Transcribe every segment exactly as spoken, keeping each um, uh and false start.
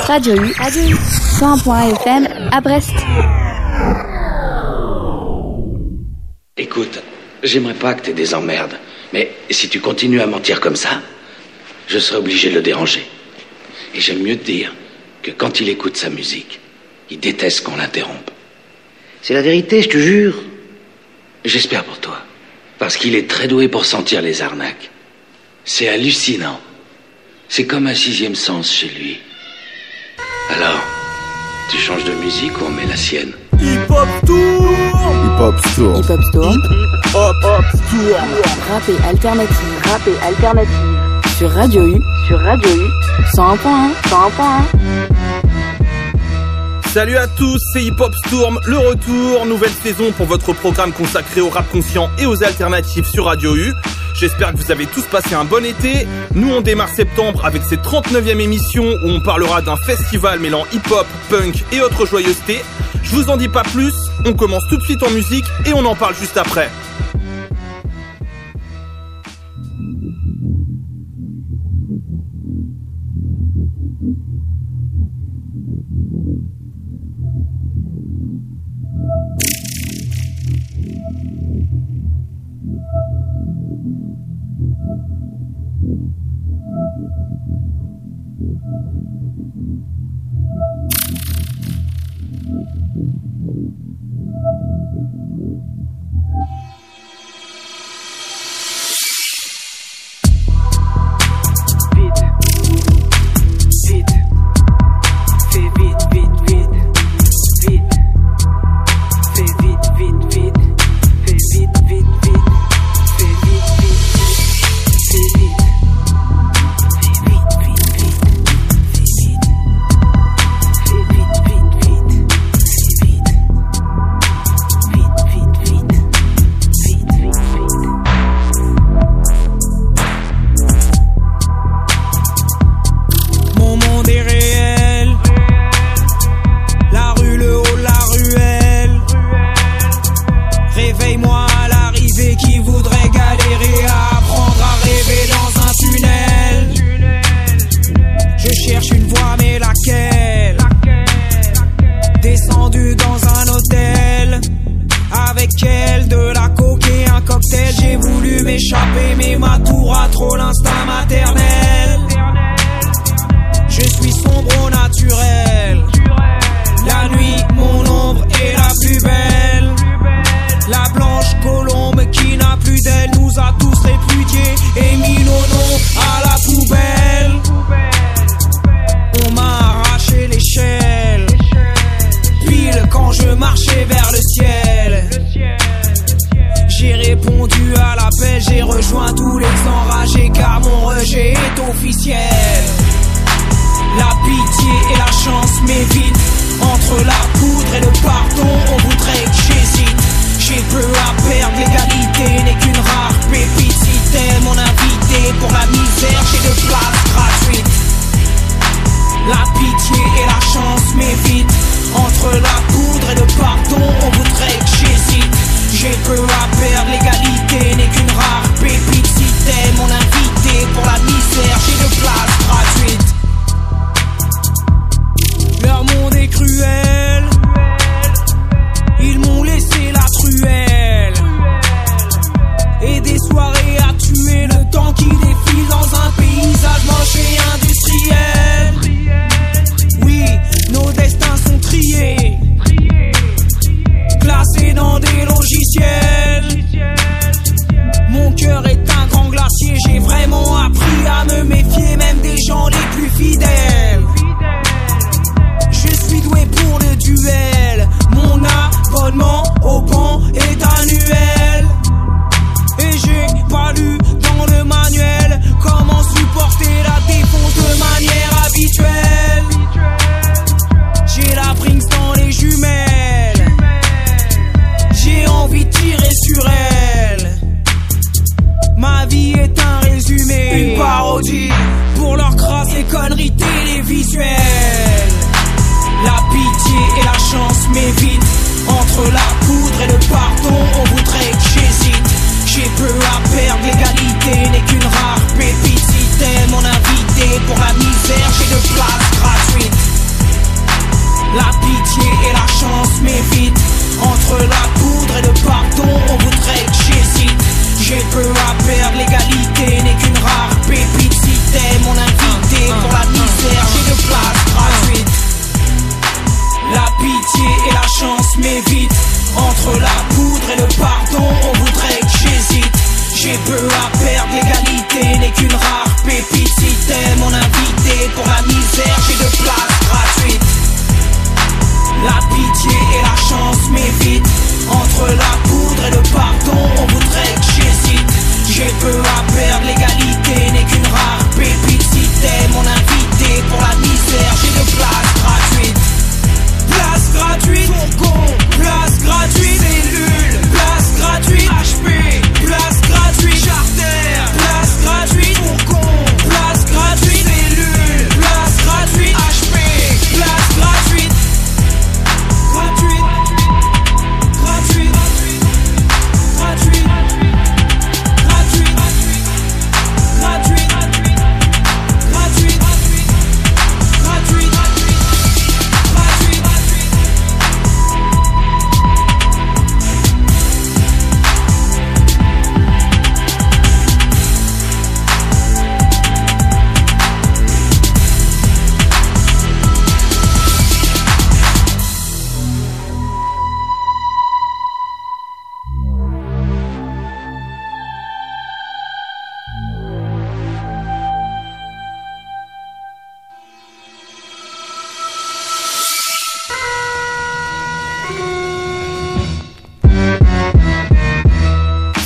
Radio U, Radio U, cent un point F M à Brest. Écoute, j'aimerais pas que t'aies des emmerdes, mais si tu continues à mentir comme ça, je serai obligé de le déranger. Et j'aime mieux te dire que quand il écoute sa musique, il déteste qu'on l'interrompe. C'est la vérité, je te jure. J'espère pour toi, parce qu'il est très doué pour sentir les arnaques. C'est hallucinant. C'est comme un sixième sens chez lui. Alors, tu changes de musique ou on met la sienne? Hip-Hop Tour, Hip-Hop Tour, Hip-Hop Tour, Hip-Hop Tour, Rap et alternative, Rap et alternative, sur Radio U, sur Radio U, cent un point un, cent un point un. Salut à tous, c'est Hip-Hop Storm, le retour, nouvelle saison pour votre programme consacré au rap conscient et aux alternatives sur Radio U. J'espère que vous avez tous passé un bon été. Nous on démarre septembre avec cette trente-neuvième émission où on parlera d'un festival mêlant hip-hop, punk et autres joyeusetés. Je vous en dis pas plus, on commence tout de suite en musique et on en parle juste après. Classés dans des logiciels.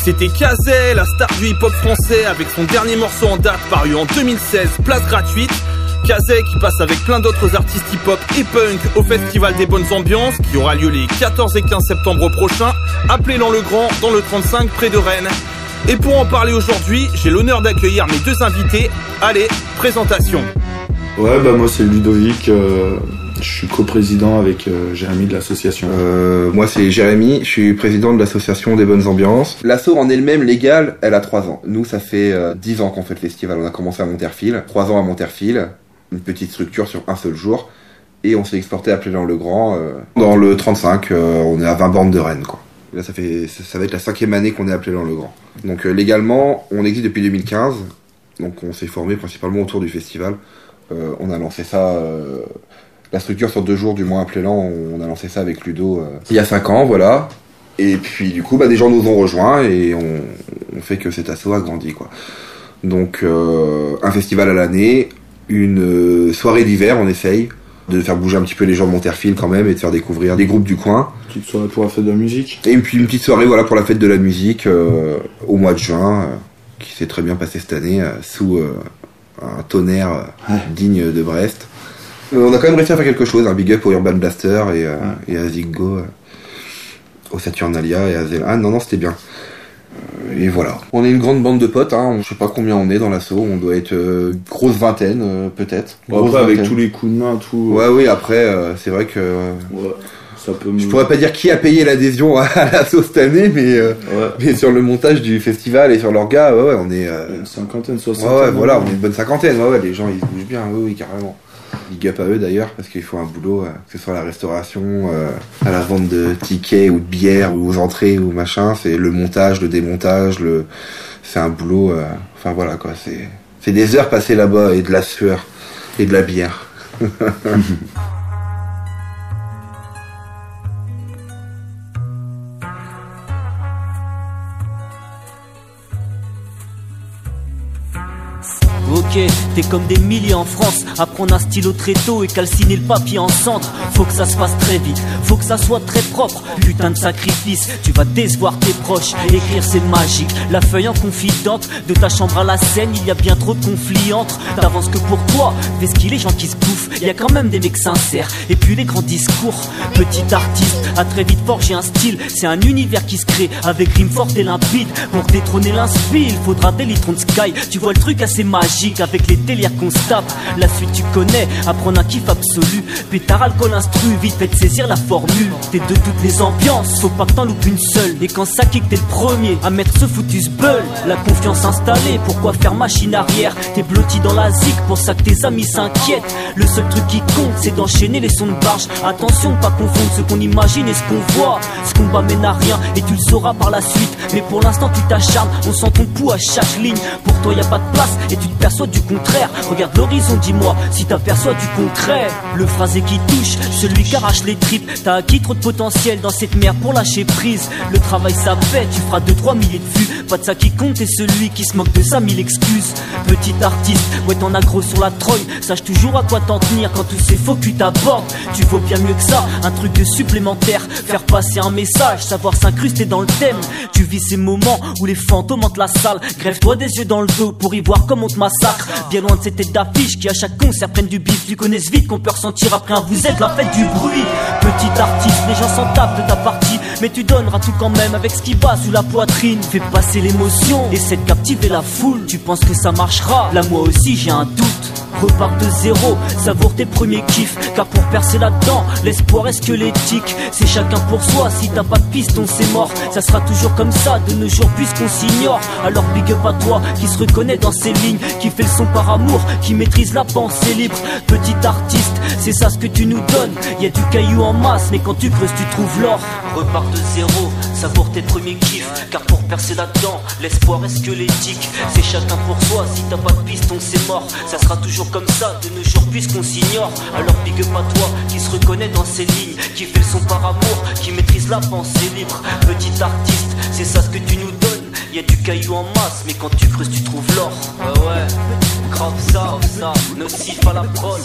C'était Kazé, la star du hip-hop français, avec son dernier morceau en date paru en deux mille seize, Place gratuite. Kazé qui passe avec plein d'autres artistes hip-hop et punk au Festival des Bonnes Ambiances qui aura lieu les quatorze et quinze septembre prochains à Plélan-le-Grand dans le trente-cinq près de Rennes. Et pour en parler aujourd'hui, j'ai l'honneur d'accueillir mes deux invités. Allez, présentation. Ouais, bah moi c'est Ludovic, euh, je suis coprésident avec euh, Jérémy de l'association. Euh, moi c'est Jérémy, je suis président de l'association des Bonnes Ambiances. L'asso en elle-même légale, elle a trois ans. Nous ça fait euh, dix ans qu'on fait le festival, on a commencé à Monterfil, trois ans à Monterfil, une petite structure sur un seul jour, et on s'est exporté à Plélan-le-Grand. Euh, dans le trente-cinq, euh, on est à vingt bornes de Rennes quoi. Là ça fait, ça va être la cinquième année qu'on est à Plélan-le-Grand. Donc euh, légalement, on existe depuis deux mille quinze, donc on s'est formé principalement autour du festival. Euh, on a lancé ça, euh, la structure sur deux jours du moins à Plélan, on a lancé ça avec Ludo euh, il y a cinq ans, voilà. Et puis du coup, bah, des gens nous ont rejoints et on, on fait que cet asso a grandi, quoi. Donc euh, un festival à l'année, une euh, soirée d'hiver, on essaye de faire bouger un petit peu les gens de Monterfil quand même et de faire découvrir des groupes du coin. Une petite soirée pour la fête de la musique. Et puis une petite soirée, voilà, pour la fête de la musique euh, au mois de juin, euh, qui s'est très bien passé cette année euh, sous euh, un tonnerre ouais. digne de Brest. Euh, on a quand même réussi à faire quelque chose, un big up au Urban Blaster et, euh, ouais. et à Ziggo, euh, au Saturnalia et à Zélan. Ah non, non, c'était bien. Euh, et voilà. On est une grande bande de potes, hein. Je sais pas combien on est dans l'asso, on doit être euh, grosse vingtaine, euh, peut-être. Bon, grosse après, vingtaine. avec tous les coups de main, tout. Ouais, oui, après, euh, c'est vrai que. Euh, ouais. Ça peut me... Je pourrais pas dire qui a payé l'adhésion à l'asso cette année, mais, euh, ouais. mais sur le montage du festival et sur l'orga, ouais, ouais, on est. Euh... Une cinquantaine, soixantaine. Ouais, ouais, voilà, on est une bonne cinquantaine, ouais, ouais, les gens ils se bougent bien, oui, oui, carrément. Big up à eux d'ailleurs, parce qu'ils font un boulot, euh, que ce soit à la restauration, euh, à la vente de tickets ou de bières, ou aux entrées ou machin, c'est le montage, le démontage, le. C'est un boulot, euh... enfin voilà quoi, c'est. C'est des heures passées là-bas et de la sueur et de la bière. Ok, t'es comme des milliers en France à prendre un stylo très tôt et calciner le papier en cendre. Faut que ça se passe très vite, faut que ça soit très propre. Putain de sacrifice, tu vas décevoir tes proches. Écrire c'est magique, la feuille en confidente. De ta chambre à la scène, il y a bien trop de conflits entre. T'avances que pour toi, fais ce qu'il les gens qui se bouffent. Y a quand même des mecs sincères, et puis les grands discours. Petit artiste, a très vite forgé un style. C'est un univers qui se crée avec rimes fortes et limpides. Pour détrôner l'inspire, il faudra des litrons de sky. Tu vois le truc assez magique avec les délires qu'on se tape. La suite tu connais, apprendre un kiff absolu. Pétard, alcool, instru, vite fait de saisir la formule. T'es de toutes les ambiances, faut pas que t'en loupes une seule. Et quand ça kick t'es le premier à mettre ce foutu bull. La confiance installée, pourquoi faire machine arrière? T'es blotti dans la zik, pour ça que tes amis s'inquiètent. Le seul truc qui compte c'est d'enchaîner les sons de barge. Attention de pas confondre ce qu'on imagine et ce qu'on voit. Ce combat mène à rien et tu le sauras par la suite. Mais pour l'instant tu t'acharnes, on sent ton pouls à chaque ligne. Pour toi y a pas de place et tu te perçois du contraire. Regarde l'horizon, dis-moi si t'aperçois du concret. Le phrasé qui touche, celui qui arrache les tripes. T'as acquis trop de potentiel dans cette merde pour lâcher prise. Le travail ça fait, tu feras deux trois milliers de vues. Pas de ça qui compte, t'es celui qui se moque de ça mille excuses. Petit artiste, ouais t'en as gros sur la trogne. Sache toujours à quoi t'en tenir quand tous ces faux culs t'abordent. Tu vaux bien mieux que ça, un truc de supplémentaire. Faire passer un message, savoir s'incruster dans le thème. Tu vis ces moments où les fantômes hantent la salle. Grève-toi des yeux dans le dos pour y voir comment on te massacre. Bien loin de ces têtes d'affiche qui à chaque concert prennent du bif. Tu connais vite qu'on peut ressentir après un vous êtes la fête du bruit. Petit artiste, les gens s'en tapent de ta partie. Mais tu donneras tout quand même avec ce qui bat sous la poitrine. Fais passer l'émotion, essaie de captiver la foule. Tu penses que ça marchera, là moi aussi j'ai un doute. Repars de zéro, savoure tes premiers kiffs. Car pour percer là-dedans, l'espoir est squelettique. C'est chacun pour soi, si t'as pas de piston c'est mort. Ça sera toujours comme ça de nos jours puisqu'on s'ignore. Alors big up à toi qui se reconnaît dans ces lignes, qui fait le son par amour, qui maîtrise la pensée libre. Petit artiste, c'est ça ce que tu nous donnes. Y a du caillou en masse, mais quand tu creuses tu trouves l'or. Repars de zéro, savoure tes premiers kiffs. Car pour percer là-dedans, l'espoir est squelettique. C'est chacun pour soi, si t'as pas de piston c'est mort. Ça sera toujours comme ça de nos jours puisqu'on s'ignore. Alors big up à toi qui se reconnaît dans ces lignes, qui fait le son par amour, qui maîtrise la pensée libre. Petit artiste, c'est ça ce que tu nous donnes. Y a du caillou en masse, mais quand tu creuses tu trouves l'or. Ouais ouais, grave ça, ça, nocif à la prod,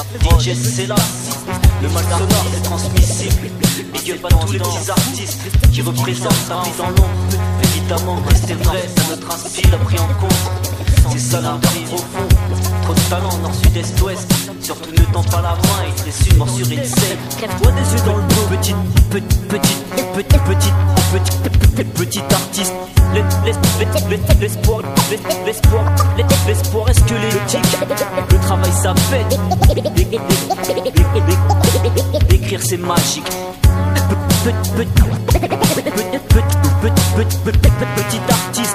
D J c'est là, le mal sonore c'est transmissible. Big up à tous les petits artistes qui représentent ta vie dans l'ombre. Évidemment, rester vrai, ça notre inspire, pris en compte. C'est ça l'intérêt profond. Trop de talent, nord, sud, est, ouest. Surtout ne tends pas la main, il serait sûr, mort sur une scène. Crève-toi des yeux dans le dos, petite, petite, petite, petite, petite, petite, petite artiste. L'espoir, l'espoir, l'espoir est squelettique. Le travail ça fait. Écrire c'est magique. Petit artiste.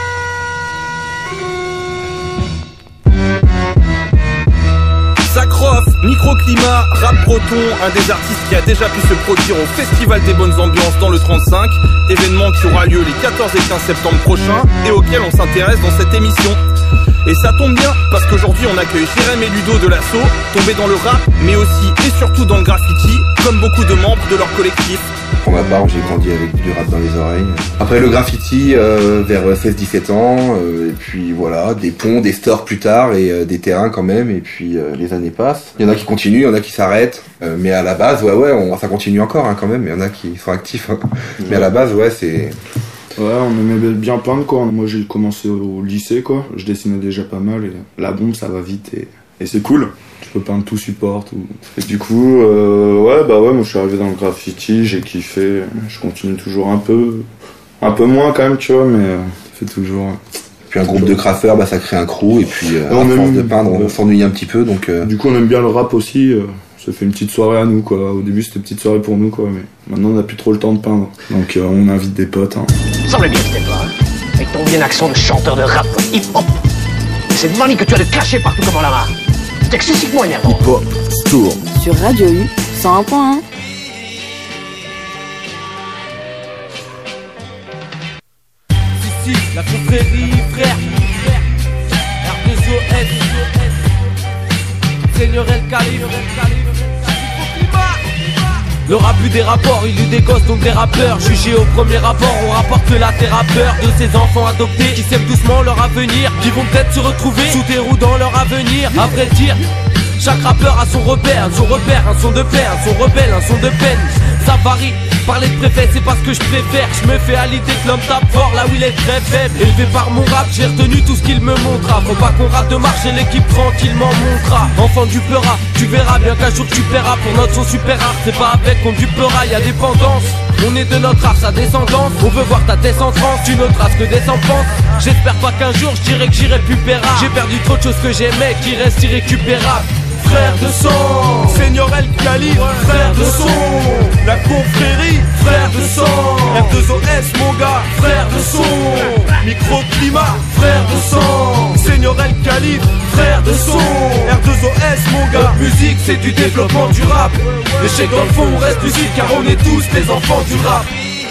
Zakroff, Microclimat, Rap Breton, un des artistes qui a déjà pu se produire au Festival des Bonnes Ambiances dans le trente-cinq, événement qui aura lieu les quatorze et quinze septembre prochains et auquel on s'intéresse dans cette émission. Et ça tombe bien, parce qu'aujourd'hui on accueille Jérém et Ludo de l'assaut, tombés dans le rap, mais aussi et surtout dans le graffiti, comme beaucoup de membres de leur collectif. Pour ma part, j'ai grandi avec du rap dans les oreilles. Après le graffiti, euh, vers seize dix-sept ans, euh, et puis voilà, des ponts, des stores plus tard, et euh, des terrains quand même, et puis euh, les années passent. Il y en a qui continuent, il y en a qui s'arrêtent, euh, mais à la base, ouais, ouais, on, ça continue encore hein, quand même, il y en a qui sont actifs. Hein. Ouais. Mais à la base, ouais, c'est... Ouais, on aimait bien peindre quoi. Moi j'ai commencé au lycée quoi, je dessinais déjà pas mal et la bombe ça va vite et, et c'est cool. Tu peux peindre tout support, tout. Et du coup, euh, ouais bah ouais, moi je suis arrivé dans le graffiti, j'ai kiffé, je continue toujours un peu, un peu moins quand même tu vois, mais euh, ça fait toujours. Puis un groupe de graffeurs, bah ça crée un crew et puis euh, à force aime, de peindre, on euh, s'ennuie un petit peu donc. Euh... Du coup on aime bien le rap aussi. Euh... Ça fait une petite soirée à nous quoi. Au début c'était une petite soirée pour nous quoi, mais maintenant on n'a plus trop le temps de peindre. Donc euh, on invite des potes. Hein. Ça semble bien que c'était toi, hein. Avec ton bien accent de chanteur de rap hip-hop. Cette manie que tu as de cacher partout comme en la main. C'est excessivement énervant. Hip-hop Tour. Sur Radio U, cent un point un. Ici, la confrérie, frère. R deux O S. Seigneur El Khalif. Le rap eut des rapports, il eut des gosses donc des rappeurs. Jugés au premier rapport, on rapporte la thérapeur de ces enfants adoptés qui sèment doucement leur avenir, qui vont peut-être se retrouver sous des roues dans leur avenir. À vrai dire, chaque rappeur a son repère, son repère, un son de paix, un son rebelle, un son de peine. Ça varie, parler de préfet c'est pas ce que je préfère. Je me fais à l'idée que l'homme tape fort là où il est très faible. Élevé par mon rap, j'ai retenu tout ce qu'il me montra. Faut pas qu'on rate de marche et l'équipe tranquillement montera. Enfant du pleura, tu verras bien qu'un jour tu paieras. Pour notre son super rare, c'est pas avec qu'on du pleura, y'a dépendance. On est de notre art, sa descendance. On veut voir ta descendance, tu noteras ce que des enfants pensent. J'espère pas qu'un jour je dirais que j'irai plus paiera. J'ai perdu trop de choses que j'aimais qui restent irrécupérables. Frère de sang, Seigneur El Khalif, frère de son, la confrérie, frère de sang, R deux O S mon gars, frère de son, Microclimat, frère de sang, Seigneur El Khalif, frère de son, R deux O S mon gars. Notre musique c'est du développement du rap. L'échec dans le fond on reste lucide car on est tous les enfants du rap.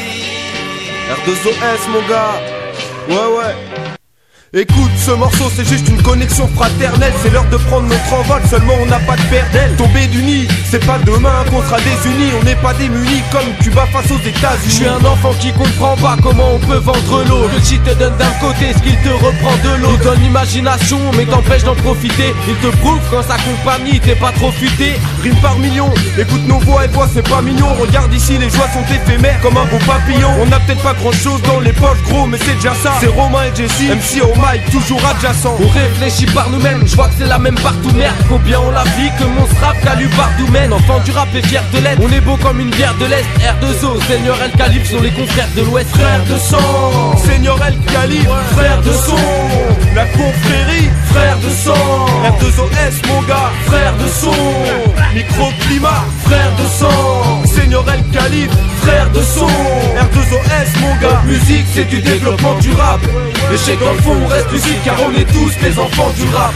R deux O S mon gars, ouais ouais. Écoute, ce morceau c'est juste une connexion fraternelle. C'est l'heure de prendre notre envol, seulement on n'a pas de paire d'ailes. Tomber du nid, c'est pas demain qu'on sera désunis. On n'est pas démunis comme Cuba face aux États-Unis. Je suis un enfant qui comprend pas comment on peut vendre l'eau. Le shit te donne d'un côté ce qu'il te reprend de l'autre. Il donne l'imagination mais t'empêche d'en profiter. Il te prouve quand sa compagnie t'es pas trop futé. Rime par millions, écoute nos voix et toi c'est pas mignon. Regarde ici les joies sont éphémères comme un beau papillon. On a peut-être pas grand chose dans les poches gros mais c'est déjà ça. C'est Romain et Jesse, M C au Mike, toujours adjacent. On réfléchit par nous-mêmes, je vois que c'est la même partout. Merde, combien on la vit que mon strap calu par domaine. Enfant du rap et fier de l'être, on est beau comme une bière de l'Est. R deux O, Seigneur El Khalif sont les confrères de l'Ouest. Frère de sang, Seigneur El Khalif, frère de son, la confrérie, frère de sang, R deux O S mon gars, frère de son, Microclimat, frère de sang, Seigneur El Khalif, frère de son, R deux O S mon gars. Notre musique c'est du développement du rap. L'échec dans le fond on reste lucide car on est tous les enfants du rap.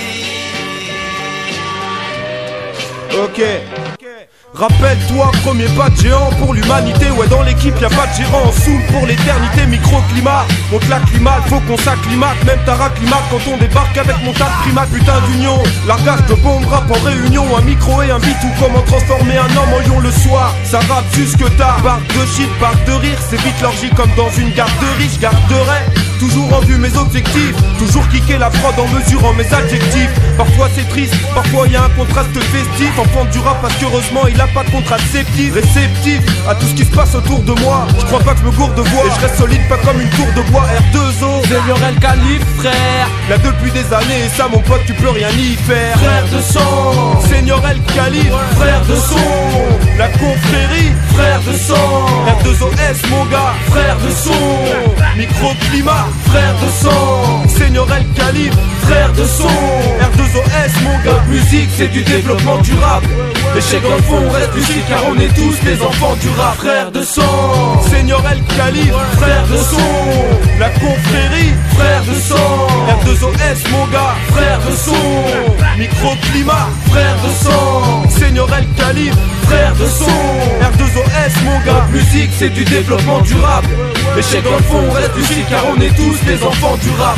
Ok. Rappelle-toi, premier pas de géant pour l'humanité. Ouais, dans l'équipe y'a pas de gérant, on saoule pour l'éternité. Microclimat, on te l'acclimate, faut qu'on s'acclimate. Même ta raclimate quand on débarque avec mon tas de primates. Putain d'union, largage de bombe rap en réunion. Un micro et un beat ou comment transformer un homme en lion le soir. Ça rappe jusque tard, barre de shit, barre de rire. C'est vite l'orgie comme dans une garderie, j'garderai toujours en vue mes objectifs. Toujours kicker la prod en mesurant mes adjectifs. Parfois c'est triste, parfois y a un contraste festif. Enfant du rap parce qu'heureusement il a pas de contraceptif. Réceptif à tout ce qui se passe autour de moi. Je crois pas que je me gourde de voix et je reste solide pas comme une tour de bois. R deux O, Seigneur El Khalif frère. Là depuis des années et ça mon pote tu peux rien y faire. Frère de sang, Seigneur El Khalif, frère de son. La confrérie, frère de sang. R deux O S mon gars, frère de son. Microclimat, frère de sang. Seigneur El Khalif, frère de son. R deux O S mon gars. Musique c'est du développement durable. L'échec dans le fond on reste lucide car on est tous les enfants du rap. Frère de sang, Seigneur El Khalif, frère de son. La confrérie, frère de sang. R deux O S mon gars, frère de son. Microclimat, frère de sang. Seigneur El Khalif, frère de son. R deux O S mon gars. Musique c'est du développement durable. L'échec dans le fond on reste lucide car on est tous les enfants du rap.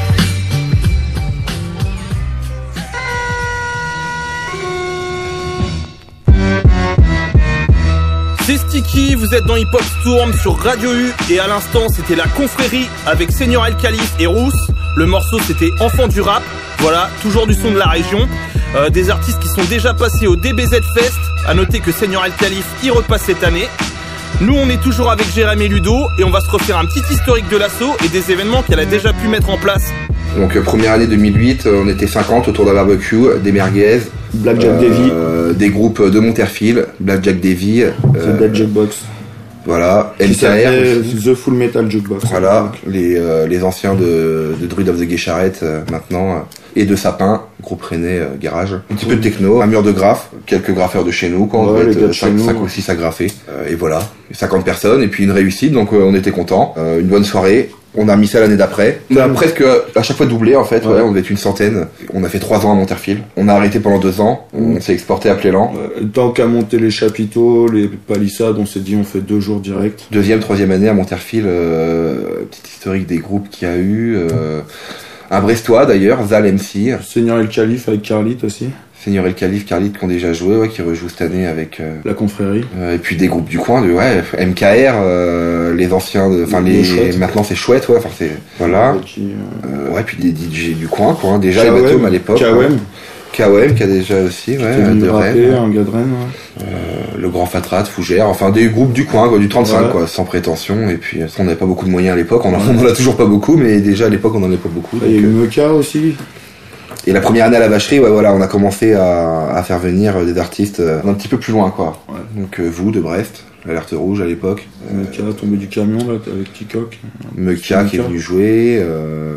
C'est Sticky, vous êtes dans Hip Hop Storm sur Radio U et à l'instant c'était la confrérie avec Seigneur El Khalif et Rousse. Le morceau c'était Enfant du rap, voilà, toujours du son de la région. Euh, des artistes qui sont déjà passés au D B Z Fest, à noter que Seigneur El Khalif y repasse cette année. Nous on est toujours avec Jérémy et Ludo et on va se refaire un petit historique de l'assaut et des événements qu'elle a déjà pu mettre en place. Donc euh, première année deux mille huit, euh, on était cinquante autour d'un barbecue, des merguez, Blackjack euh, Davy, euh, des groupes de Monterfil, Blackjack Davy, euh, The Dead Jukebox, voilà, qui M K R, s'appelait The Full Metal Jukebox. voilà, les, euh, les anciens de, de Druid of the Gay Charrette euh, maintenant, euh, et de Sapin, groupe rennais, euh, garage. Un petit peu de techno, un mur de graphes, quelques graffeurs de chez nous, quoi, on Ouais, devait les gars être de chez cinq, nous, cinq ouais. ou six à graffer, euh, et voilà, cinquante personnes, et puis une réussite, donc euh, on était contents, euh, une bonne soirée. On a mis ça l'année d'après. On a Mmh. presque à chaque fois doublé en fait, ouais. Ouais. On devait être une centaine. On a fait trois ans à Monterfil. On a arrêté pendant deux ans. Mmh. On s'est exporté à Plélan. Euh, Tant qu'à monter les chapiteaux, les palissades, on s'est dit on fait deux jours direct. Deuxième, troisième année à Monterfil. Euh, petit historique des groupes qu'il y a eu. Euh, un Brestois d'ailleurs, Zal M C. Seigneur El Khalif avec Carlit aussi, Seigneur El Khalif, Carlit qui ont déjà joué, ouais, qui rejouent cette année avec. Euh, la confrérie. euh, et puis des groupes du coin, de ouais, M K R, euh, les anciens, enfin Les les, chouettes. maintenant c'est chouette, ouais, enfin c'est voilà. Qui, euh, Euh, ouais, puis des D J du coin, quoi. Hein, déjà K O M, Evatom à l'époque. K O M, ouais. K O M qui a déjà aussi, ouais, qui est venu de rapper, Rennes. un gars de Rennes, ouais. Euh, le Grand Fatrat, Fougère, enfin des groupes du coin, quoi, du trente-cinq, Ouais. quoi, sans prétention. Et puis, on n'avait pas beaucoup de moyens à l'époque, on en, on en a toujours pas beaucoup, mais déjà à l'époque on en avait pas beaucoup. Il y a donc, eu euh, Meka aussi. Et la première année à la vacherie, ouais, voilà, on a commencé à, à faire venir des artistes euh, un petit peu plus loin, quoi. Ouais. Donc euh, vous, de Brest, Alerte Rouge à l'époque. Meka tombé du camion là avec Tikok. Meka qui est Meka. venu jouer, euh,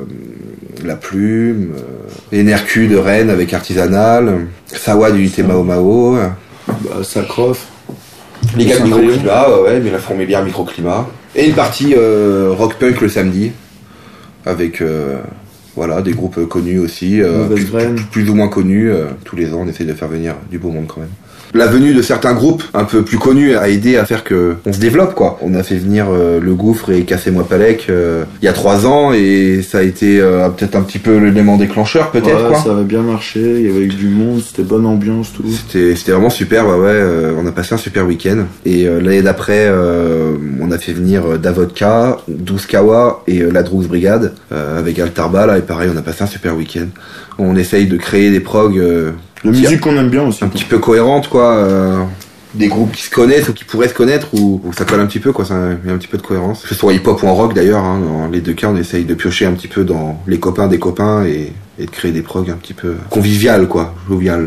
La Plume, euh, N R Q de Rennes avec Artisanal, Sawa d'unité Mao Mao, Bah, Sakroff. les gars de Saint-Brieuc. Microclimat, ouais, ouais, mais la fourmilière Microclimat. Et une partie euh, rock punk le samedi, avec euh, voilà, des groupes connus aussi, euh, Mauvaise plus, graine. plus- plus ou moins connus. Euh, tous les ans, on essaie de faire venir du beau monde quand même. La venue de certains groupes un peu plus connus a aidé à faire que on se développe, quoi. On a fait venir euh, le Gouffre et Cassez-moi Palek euh, il y a trois ans et ça a été euh, peut-être un petit peu l'élément déclencheur, peut-être, Ouais, quoi. ça avait bien marché, il y avait eu du monde, c'était bonne ambiance, tout. C'était c'était vraiment super, bah ouais, euh, on a passé un super week-end. Et euh, l'année d'après, euh, on a fait venir euh, Davodka, douze Kawa et euh, la Drugs Brigade euh, avec Altarba, là, et pareil, on a passé un super week-end. On essaye de créer des progs euh, La musique qu'on aime bien aussi. un petit peu cohérentes, quoi. Euh, des groupes qui se connaissent ou qui pourraient se connaître ou, ou ça colle un petit peu, quoi. Ça met un petit peu de cohérence. Que ce soit hip-hop ou en rock, d'ailleurs, hein, dans les deux cas, on essaye de piocher un petit peu dans les copains des copains et, et de créer des progs un petit peu conviviales, quoi, joviales.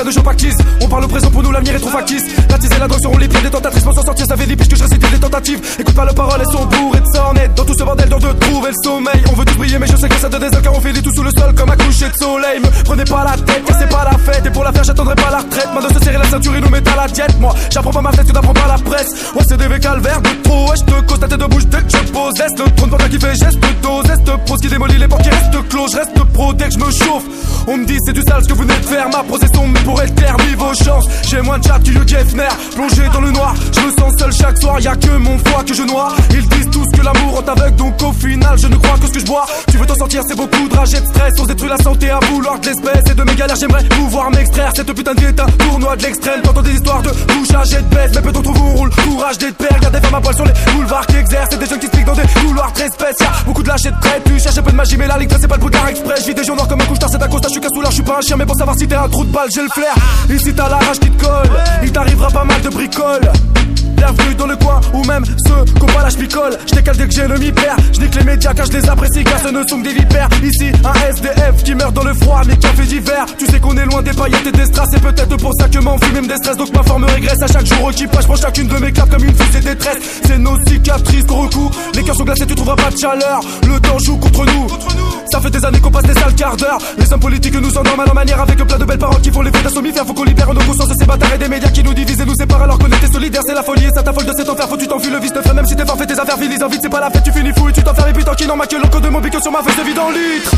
plein de jeux pactises. On parle au présent pour nous, l'avenir est trop factice. L'attiser la drogue seront les pieds des tentatrices. Pour s'en sortir, ça fait des piches que je récite des tentatives. Écoute pas leurs paroles, elles sont bourrées de sornettes. Dans tout ce bordel, dans de trouver le sommeil. On veut tout briller, mais je sais que ça te désole car on fait les tout sous le sol comme un coucher de soleil. Me prenez pas la tête, car c'est pas la fête. Et pour la faire, j'attendrai pas la retraite. Main de se serrer la ceinture et nous mettre à la diète. Moi, j'apprends pas ma fête, tu t'apprends pas la presse. Ouais, c'est des V calvaires de trop. Ouais, je te cause ta tête de bouche dès que je pose. Laisse le trône pendant qui fait geste d'ose. Est prose qui démolit les portes qui restent clos. Je reste pro dès que je me chauffe. On me dit c'est du sale ce que vous venez de faire. Ma prose est sombre, mais pour être clair, mis vos chances. J'ai moins de chat que Hugh Hefner. Plongé dans le noir, je me sens seul chaque soir. Y'a que mon foie que je noie. Ils disent tous que l'amour rend aveugle, donc au final je ne crois que ce que je bois. Tu veux t'en sortir, c'est beaucoup de rage et de stress. On se détruit la santé à vouloir de l'espèce. Et de mes galères, j'aimerais pouvoir m'extraire. Cette putain de vie est un tournoi de l'extrême. T'entends des histoires de bouchage et de baisse. Mais peut-on trouver où on roule, courage d'être père. Y'a des femmes à poil sur les boulevards qui exercent. Et des jeunes qui se piquent dans des couloirs très espèces. Y'a beaucoup de lâches et de traite. Tu cherches un peu de magie, mais la ligue c'est pas le boulevard express. Je vis des jours noirs comme un couche-tard, c'est un constat. Je suis casse-soulard, je suis pas un chien, mais pour savoir si t'es un trou de balle, j'ai le flair. Ici t'as la rage qui te colle. Il t'arrivera pas mal de bricoles. Bienvenue dans le coin, ou même ceux qui ont pas l'âge picole. Je décale dès que j'ai le mi-père. Je nique les médias car je les apprécie, car ce ne sont que des vipères. Ici, un S D F qui meurt dans le froid, mais qui a fait d'hiver. Tu sais qu'on est loin des paillettes et des strass. C'est peut-être pour ça que m'enfuis même des stress. Donc ma forme régresse à chaque jour au équipage. Je prends chacune de mes claps comme une fusée détresse. C'est nos cicatrices qu'on recoue. Les cœurs sont glacés, tu trouveras pas de chaleur. Le temps joue contre nous. Ça fait des années qu'on passe des sales quarts d'heure. Les hommes politiques nous endorment à leur manière. Avec plein de belles paroles qui font les faits d'assomifères. Faut qu'on libère nos consciences de ces bâtards et des médias qui nous divisent et nous séparent alors qu'on était solidaires. C'est la folie et ça t'affole de cet enfer. Faut tu t'enfuis, le vice te fait même si t'es fort, fais tes affaires, vilise en vite, c'est pas la fête, tu finis fou et tu t'enfermes et puis tant qu'il n'en m'a que l'encre de mon bico sur ma feuille de vide en litre.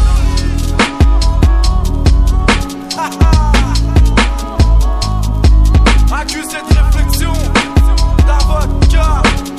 Accusé de réflexion, d'avocat.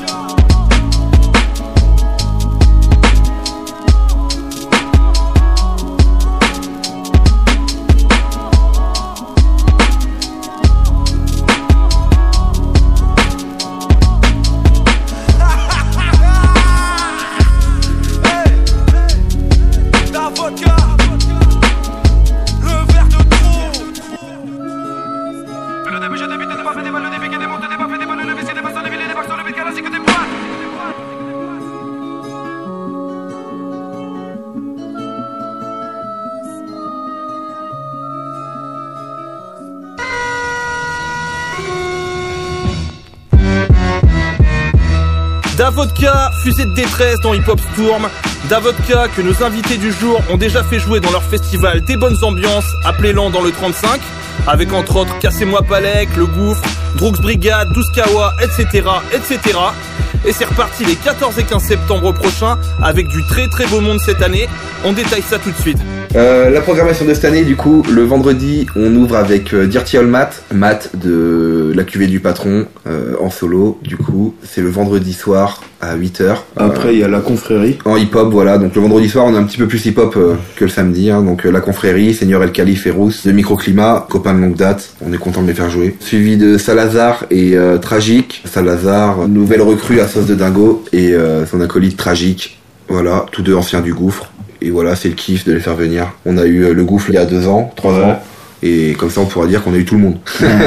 Davodka, fusée de détresse dans Hip Hop Storm. Davodka que nos invités du jour ont déjà fait jouer dans leur festival Des Bonnes Ambiances, appelez-l'en dans le trente-cinq, avec entre autres Cassez-moi Palek, Le Gouffre, Drugs Brigade, douze Kawa, et cetera, et cetera. Et c'est reparti les quatorze et quinze septembre prochains avec du très très beau monde cette année. On détaille ça tout de suite. Euh, la programmation de cette année, du coup, le vendredi, on ouvre avec euh, Dirty Old Matt, Matt de la cuvée du patron, euh, en solo. Du coup, c'est le vendredi soir à huit heures. Après, il euh, y a la confrérie. En hip-hop, voilà. Donc le vendredi soir, on est un petit peu plus hip-hop euh, que le samedi. Hein. Donc euh, la confrérie, Seigneur El Khalif et Rousse, de Microclimat, copains de longue date. On est content de les faire jouer. Suivi de Salazar et euh, Tragique. Salazar, nouvelle recrue à sauce de dingo, et euh, son acolyte Tragique. Voilà, tous deux anciens du Gouffre. Et voilà, c'est le kiff de les faire venir. On a eu le Gouffre il y a deux ans, trois ouais. ans. Et comme ça, on pourra dire qu'on a eu tout le monde.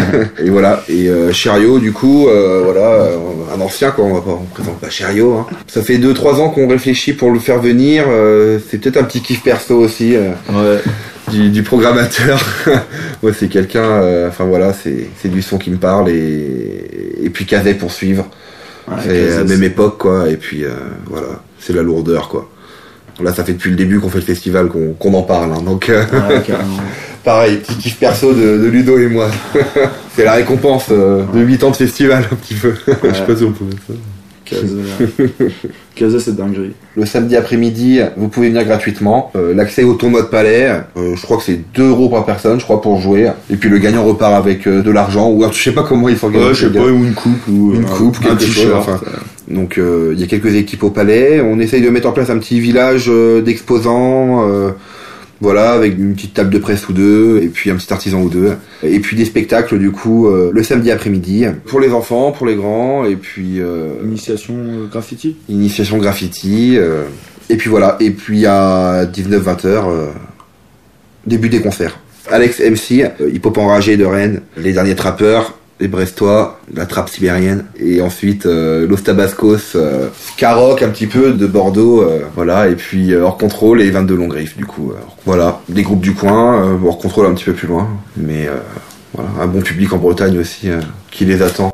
Et voilà. Et euh, Cherio, du coup, euh, voilà, un ancien, quoi. On va pas, on présente pas Cherio. Hein. Ça fait deux, trois ans qu'on réfléchit pour le faire venir. Euh, c'est peut-être un petit kiff perso aussi. Euh, ouais. Du, du programmateur. Ouais, c'est quelqu'un. Enfin euh, voilà, c'est, c'est du son qui me parle et et puis Kazé pour suivre. Ouais, c'est à la même époque, quoi. Et puis euh, voilà, c'est la lourdeur, quoi. Là, ça fait depuis le début qu'on fait le festival qu'on, qu'on en parle, hein, donc euh, ouais, pareil, petit kiff perso de, de Ludo et moi. C'est la récompense euh, de huit ans de festival, un petit peu. Ouais. Je sais pas si on peut mettre ça. Kazé, c'est dinguerie. Le samedi après-midi, vous pouvez venir gratuitement. Euh, l'accès au tournoi de palais, euh, je crois que c'est deux euros par personne, je crois, pour jouer. Et puis le gagnant repart avec euh, de l'argent, ou alors, je sais pas comment il s'organise. Ouais, je sais pas, ou une coupe, ou une coupe, quelque chose. Enfin, donc il euh, y a quelques équipes au palais. On essaye de mettre en place un petit village euh, d'exposants. Euh, Voilà, avec une petite table de presse ou deux, et puis un petit artisan ou deux. Et puis des spectacles, du coup, euh, le samedi après-midi, pour les enfants, pour les grands, et puis... Euh, initiation euh, graffiti Initiation graffiti, euh, et puis voilà. Et puis à dix-neuf vingt heures, euh, début des concerts. Alex M C, euh, hip-hop enragé de Rennes, les derniers trappeurs, les Brestois, la trappe sibérienne, et ensuite euh, Los Tabascos, euh, Skyrock un petit peu de Bordeaux, euh, voilà, et puis euh, Hors Contrôle et vingt-deux Long Griffes, du coup, euh, voilà, des groupes du coin, euh, Hors Contrôle un petit peu plus loin, mais euh, voilà, un bon public en Bretagne aussi euh, qui les attend.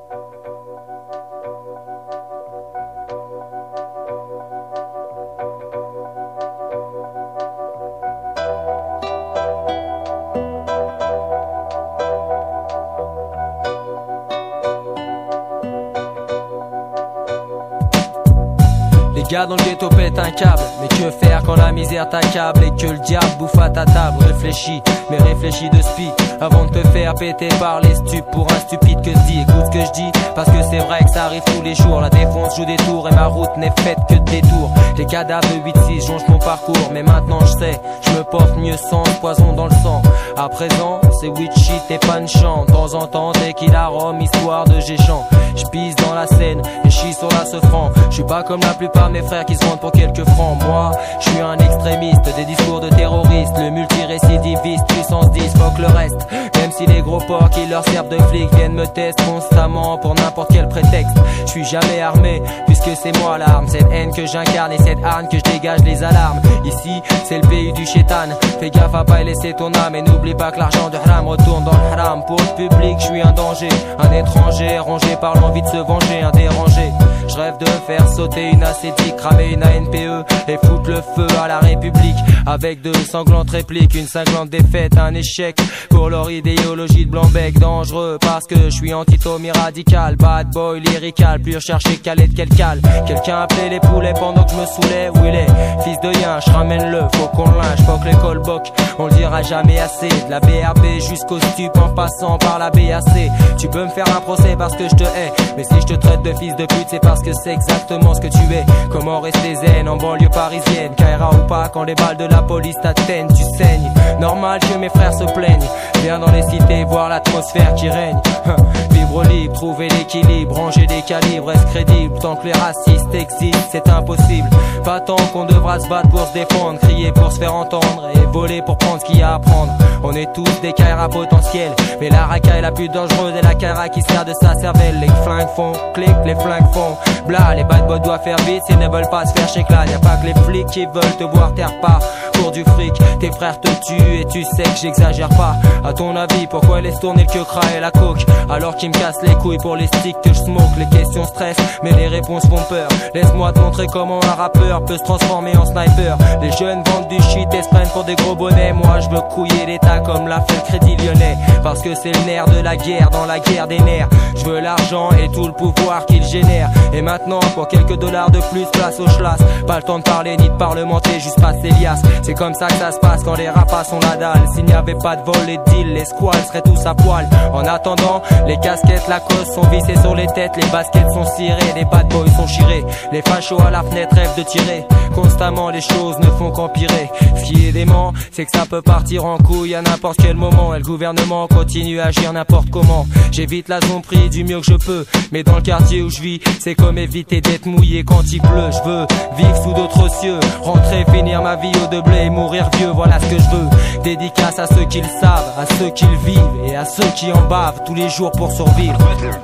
Dans le ghetto pète un câble, mais que faire quand la misère t'accable et que le diable bouffe à ta table. Réfléchis, mais réfléchis de spi avant de te faire péter par les stupes pour un stupide que je dis. Écoute ce que je dis, parce que c'est vrai que ça arrive tous les jours. La défonce joue des tours et ma route n'est faite que de détours. Les cadavres de huit six changent mon parcours, mais maintenant je sais, je me porte mieux sans poison dans le sang. À présent, c'est weed shit et punchant. De temps en temps, dès qu'il arôme, histoire de géchant. Je pisse dans la scène et je chie sur la franc. Je suis pas comme la plupart de mes frères qui se vendent pour quelques francs. Moi, je suis un extrémiste des discours de terroristes, le multirécidiviste, puissance dix, fuck le reste. Même si les gros porcs qui leur servent de flics viennent me tester constamment pour n'importe quel prétexte. Je suis jamais armé, puisque c'est moi l'arme. Cette haine que j'incarne et cette haine que je dégage les alarmes. Ici, c'est le pays du chétan. Fais gaffe à pas y laisser ton âme et n'oublie pas que l'argent du haram retourne dans le haram. Pour le public, je suis un danger, un étranger rongé par l'envie de se venger, un dérangé. Je rêve de faire sauter une acétique, cramer une A N P E et foutre le feu à la République. Avec de sanglantes répliques, une cinglante défaite, un échec pour leur idéologie de blanc-bec. Dangereux parce que je suis anti-Tommy radical, bad boy lyrical, plus recherché calé de quel cal. Quelqu'un appelait les poulets pendant que je me saoulais. Où il est, fils de yinche, ramène-le, faut qu'on le lynche. Faut que l'école boc, on le dira jamais assez. De la B R B jusqu'au stup en passant par la B A C. Tu peux me faire un procès parce que je te hais, mais si je te traite de fils de pute c'est parce que c'est exactement ce que tu es. Comment rester zen en banlieue parisienne, K R A ou pas, quand les balles de la police t'atteignent, tu saignes. Normal que mes frères se plaignent. Viens dans les cités voir l'atmosphère qui règne. Vivre libre, trouver l'équilibre, ranger des calibres, reste crédible. Tant que les racistes existent, c'est impossible. Pas tant qu'on devra se battre pour se défendre, crier pour se faire entendre et voler pour prendre ce qu'il y a à prendre. On est tous des K R A potentiels, mais la racaille la plus dangereuse est la K R A qui sert de sa cervelle. Les flingues font clic, les flingues font bla. Les bad boys doivent faire vite s'ils ne veulent pas se faire chez clan. Y'a pas que les flics qui veulent te voir tes repas pour du fric. Tes frères te tuent et tu sais que j'exagère pas. À ton avis, pourquoi laisse tourner le queue-cra et la coke alors qu'ils me cassent les couilles pour les sticks que je smoke? Les questions stressent, mais les réponses font peur. Laisse-moi te montrer comment un rappeur peut se transformer en sniper. Les jeunes vendent du shit et se prennent pour des gros bonnets. Moi je veux couiller l'état comme l'a fait le Crédit Lyonnais, parce que c'est le nerf de la guerre, dans la guerre des nerfs. Je veux l'argent et tout le pouvoir qu'il génère. Et maintenant pour quelques dollars de plus, place au schlass. Pas le temps de parler ni de parlementer, juste passe les liasses. C'est comme ça que ça se passe quand les rapaces ont la dalle. S'il n'y avait pas de vol et de deal, les squales seraient tous à poil. En attendant, les casquettes Lacoste sont vissées sur les têtes. Les baskets sont cirées, les bad boys sont chirés. Les fachos à la fenêtre rêvent de tirer. Constamment les choses ne font qu'empirer. Ce qui est dément, c'est que ça peut partir en couille à n'importe quel moment. Et le gouvernement continue à agir n'importe comment. J'évite la tromperie du mieux que je peux, mais dans le quartier où je vis, c'est comme éviter d'être mouillé quand il pleut. Je veux vivre sous d'autres cieux, rentrer, finir ma vie au de blé et mourir vieux, voilà ce que je veux. Dédicace à ceux qui le savent, à ceux qui le vivent et à ceux qui en bavent tous les jours pour survivre.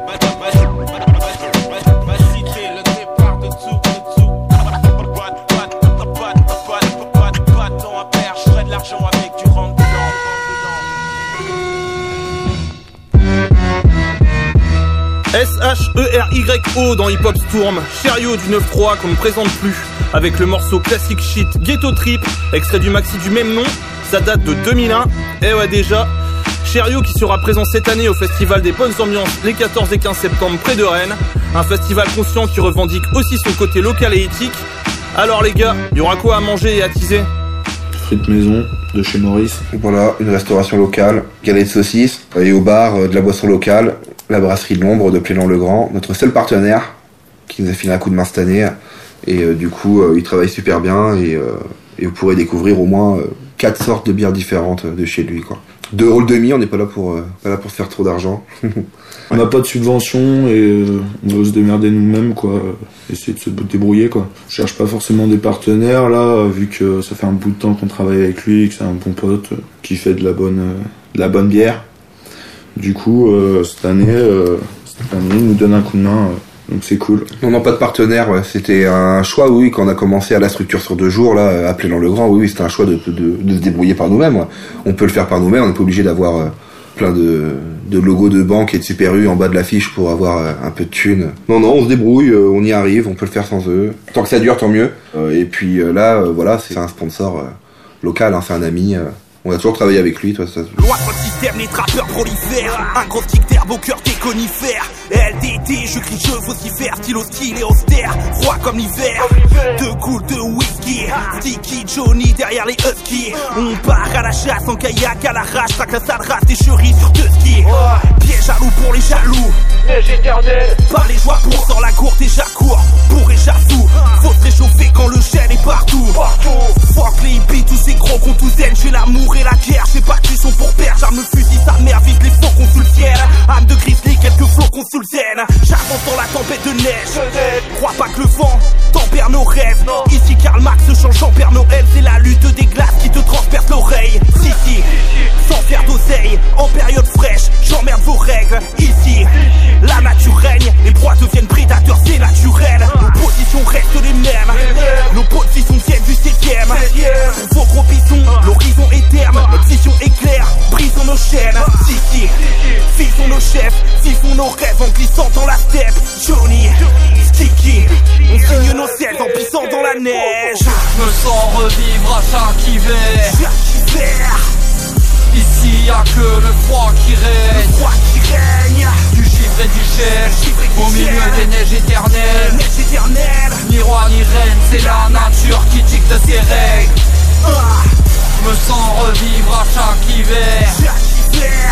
S H E R Y O dans Hip Hop Storm, Cherio du neuf trois qu'on ne présente plus, avec le morceau classique shit Ghetto Trip, extrait du maxi du même nom, ça date de deux mille un, et ouais déjà, Cherio qui sera présent cette année au Festival des Bonnes Ambiances les quatorze et quinze septembre près de Rennes, un festival conscient qui revendique aussi son côté local et éthique. Alors les gars, il y aura quoi à manger et à teaser? Frites maison de chez Maurice. Voilà, une restauration locale, galette de saucisses, et au bar de la boisson locale, la brasserie de l'ombre de Plélan-le-Grand, notre seul partenaire qui nous a filé un coup de main cette année. Et euh, du coup, euh, il travaille super bien et, euh, et vous pourrez découvrir au moins euh, quatre sortes de bières différentes de chez lui, quoi. Deux euros le demi, on n'est pas là pour euh, pas là pour se faire trop d'argent. On n'a pas de subvention et euh, on doit se démerder nous-mêmes, quoi. Essayer de se débrouiller, quoi. Je cherche pas forcément des partenaires là, vu que ça fait un bout de temps qu'on travaille avec lui, que c'est un bon pote euh, qui fait de la bonne euh, de la bonne bière. Du coup, euh, cette année, euh, cette année, il nous donne un coup de main. Euh, Donc c'est cool. Non, non, pas de partenaire, ouais. C'était un choix, oui, quand on a commencé à la structure sur deux jours, là, appelé dans le grand, oui, oui, c'était un choix de, de, de se débrouiller par nous-mêmes. Ouais. On peut le faire par nous-mêmes, on n'est pas obligé d'avoir euh, plein de, de logos de banque et de Super U en bas de l'affiche pour avoir euh, un peu de thunes. Non, non, on se débrouille, euh, on y arrive, on peut le faire sans eux. Tant que ça dure, tant mieux. Euh, et puis euh, là, euh, voilà, c'est un sponsor euh, local, hein, c'est un ami. Euh, on a toujours travaillé avec lui, toi, ça. Loin de votre système, les trappeurs prolifèrent. Un gros kick d'herbe au cœur des conifères. L D T, je crie, je vocifère. Stylo, style et austère, froid comme l'hiver. Deux coups de whisky, Sticky Johnny derrière les huskies. On part à la chasse en kayak à l'arrache. Traque la sale race des chéris sur deux skis. Piège jaloux pour les jaloux. Neige éternelle. Par les joies pour sort la cour déjà court. Pour et sous. Faut se réchauffer quand le gel est partout. Fuck les hippies, tous ces gros qu'on tous aime. J'ai l'amour et la guerre, j'ai battu son pour perdre. J'arme le fusil, sa mère vise les flocons sous le ciel. Âme de grizzly, quelques flocons sous le zen. J'avance dans la tempête de neige. Crois pas que le vent tempère nos rêves. Ici Karl Marx change en Père Noël. C'est la lutte des glaces qui te transperce l'oreille. Si si, sans faire d'oseille. En période fraîche, j'emmerde vos règles. Ici, la nature règne. Les proies deviennent prédateurs, c'est naturel. Nos positions restent les mêmes. Nos positions viennent du septième. Pour vos gros bisons, l'horizon est terme. Notre vision est claire, brisons nos chaînes. Si si, fixons nos chefs, vivons nos rêves en glissant dans la steppe. Johnny, Sticky, on signe nos selles en pissant dans la neige. Je me sens revivre à chaque hiver. Chaque hiver. Ici y'a que le froid qui règne. Le froid qui règne. Du givre et du gel. Au milieu des neiges éternelles. Neige éternelle. Ni roi ni reine, c'est la nature qui dicte ses règles. Ah. Je me sens revivre à chaque hiver. Chaque hiver.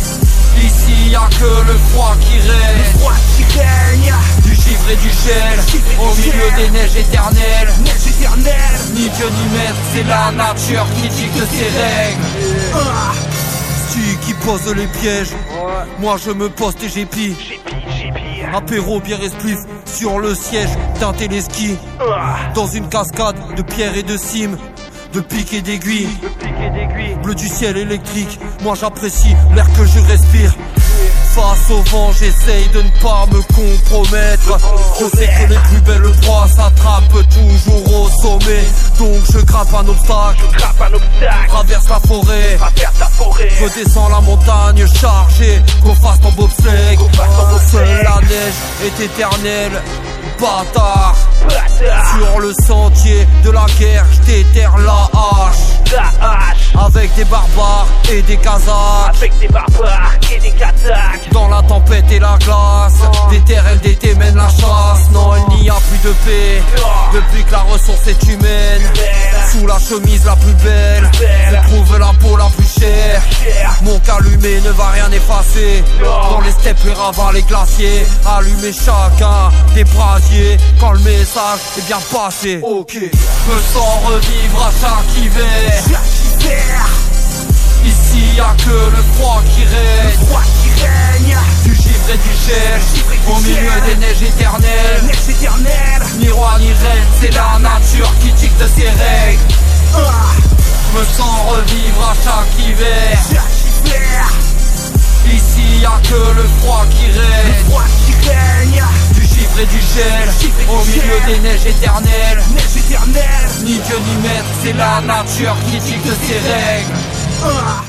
Ici y'a que le froid qui règne. Le froid qui règne. Du givre et du gel. Au milieu des neiges éternelles. Neige éternelle. Ni Dieu ni maître, c'est la nature qui dicte ses règles. Ah. Qui pose les pièges. Moi je me poste et j'épie. Apéro, bière et spliff sur le siège d'un téléski. Dans une cascade de pierres et de cimes, de pics et d'aiguilles. Bleu du ciel électrique, moi j'apprécie l'air que je respire. Face au vent, j'essaye de ne pas me compromettre. Je sais que les plus belles proies s'attrapent toujours au sommet. Donc je grimpe un obstacle, je grimpe un obstacle. Traverse la forêt, traverse la forêt. Je descends la montagne chargée, qu'on fasse ton bobsleigh. Seule la neige est éternelle, bâtard. Bâtard. Sur le sentier de la guerre, je déterre la hache. La hache. Avec des barbares et des kazakhs. Avec des barbares et des kazakhs. Dans la tempête et la glace, oh. Des terres L D T mènent la chasse. Non, il n'y a plus de paix, non. Depuis que la ressource est humaine. Belle. Sous la chemise la plus belle, belle. Je trouve la peau la plus chère, chère. Mon calumet ne va rien effacer, non. Dans les steppes, les ravins, les glaciers. Allumer chacun des brasiers quand le message est bien passé. Ok, je me sens revivre à chaque hiver. Chaque hiver. Ici y'a que le froid qui règne. Le froid qui règne. Du givre et du gel. Au milieu gel. Des neiges éternelles. Neige éternelle. Ni roi ni reine, c'est la nature qui dicte ses règles. Ah. Je me sens revivre à chaque hiver. Chaque hiver. Ici y'a que le froid qui règne. Le froid qui règne. Du givre et du gel. Et Au du milieu gel. Des neiges éternelles. Neige éternelle. Ni Dieu ni maître, c'est la nature qui dicte ses règles. Ah.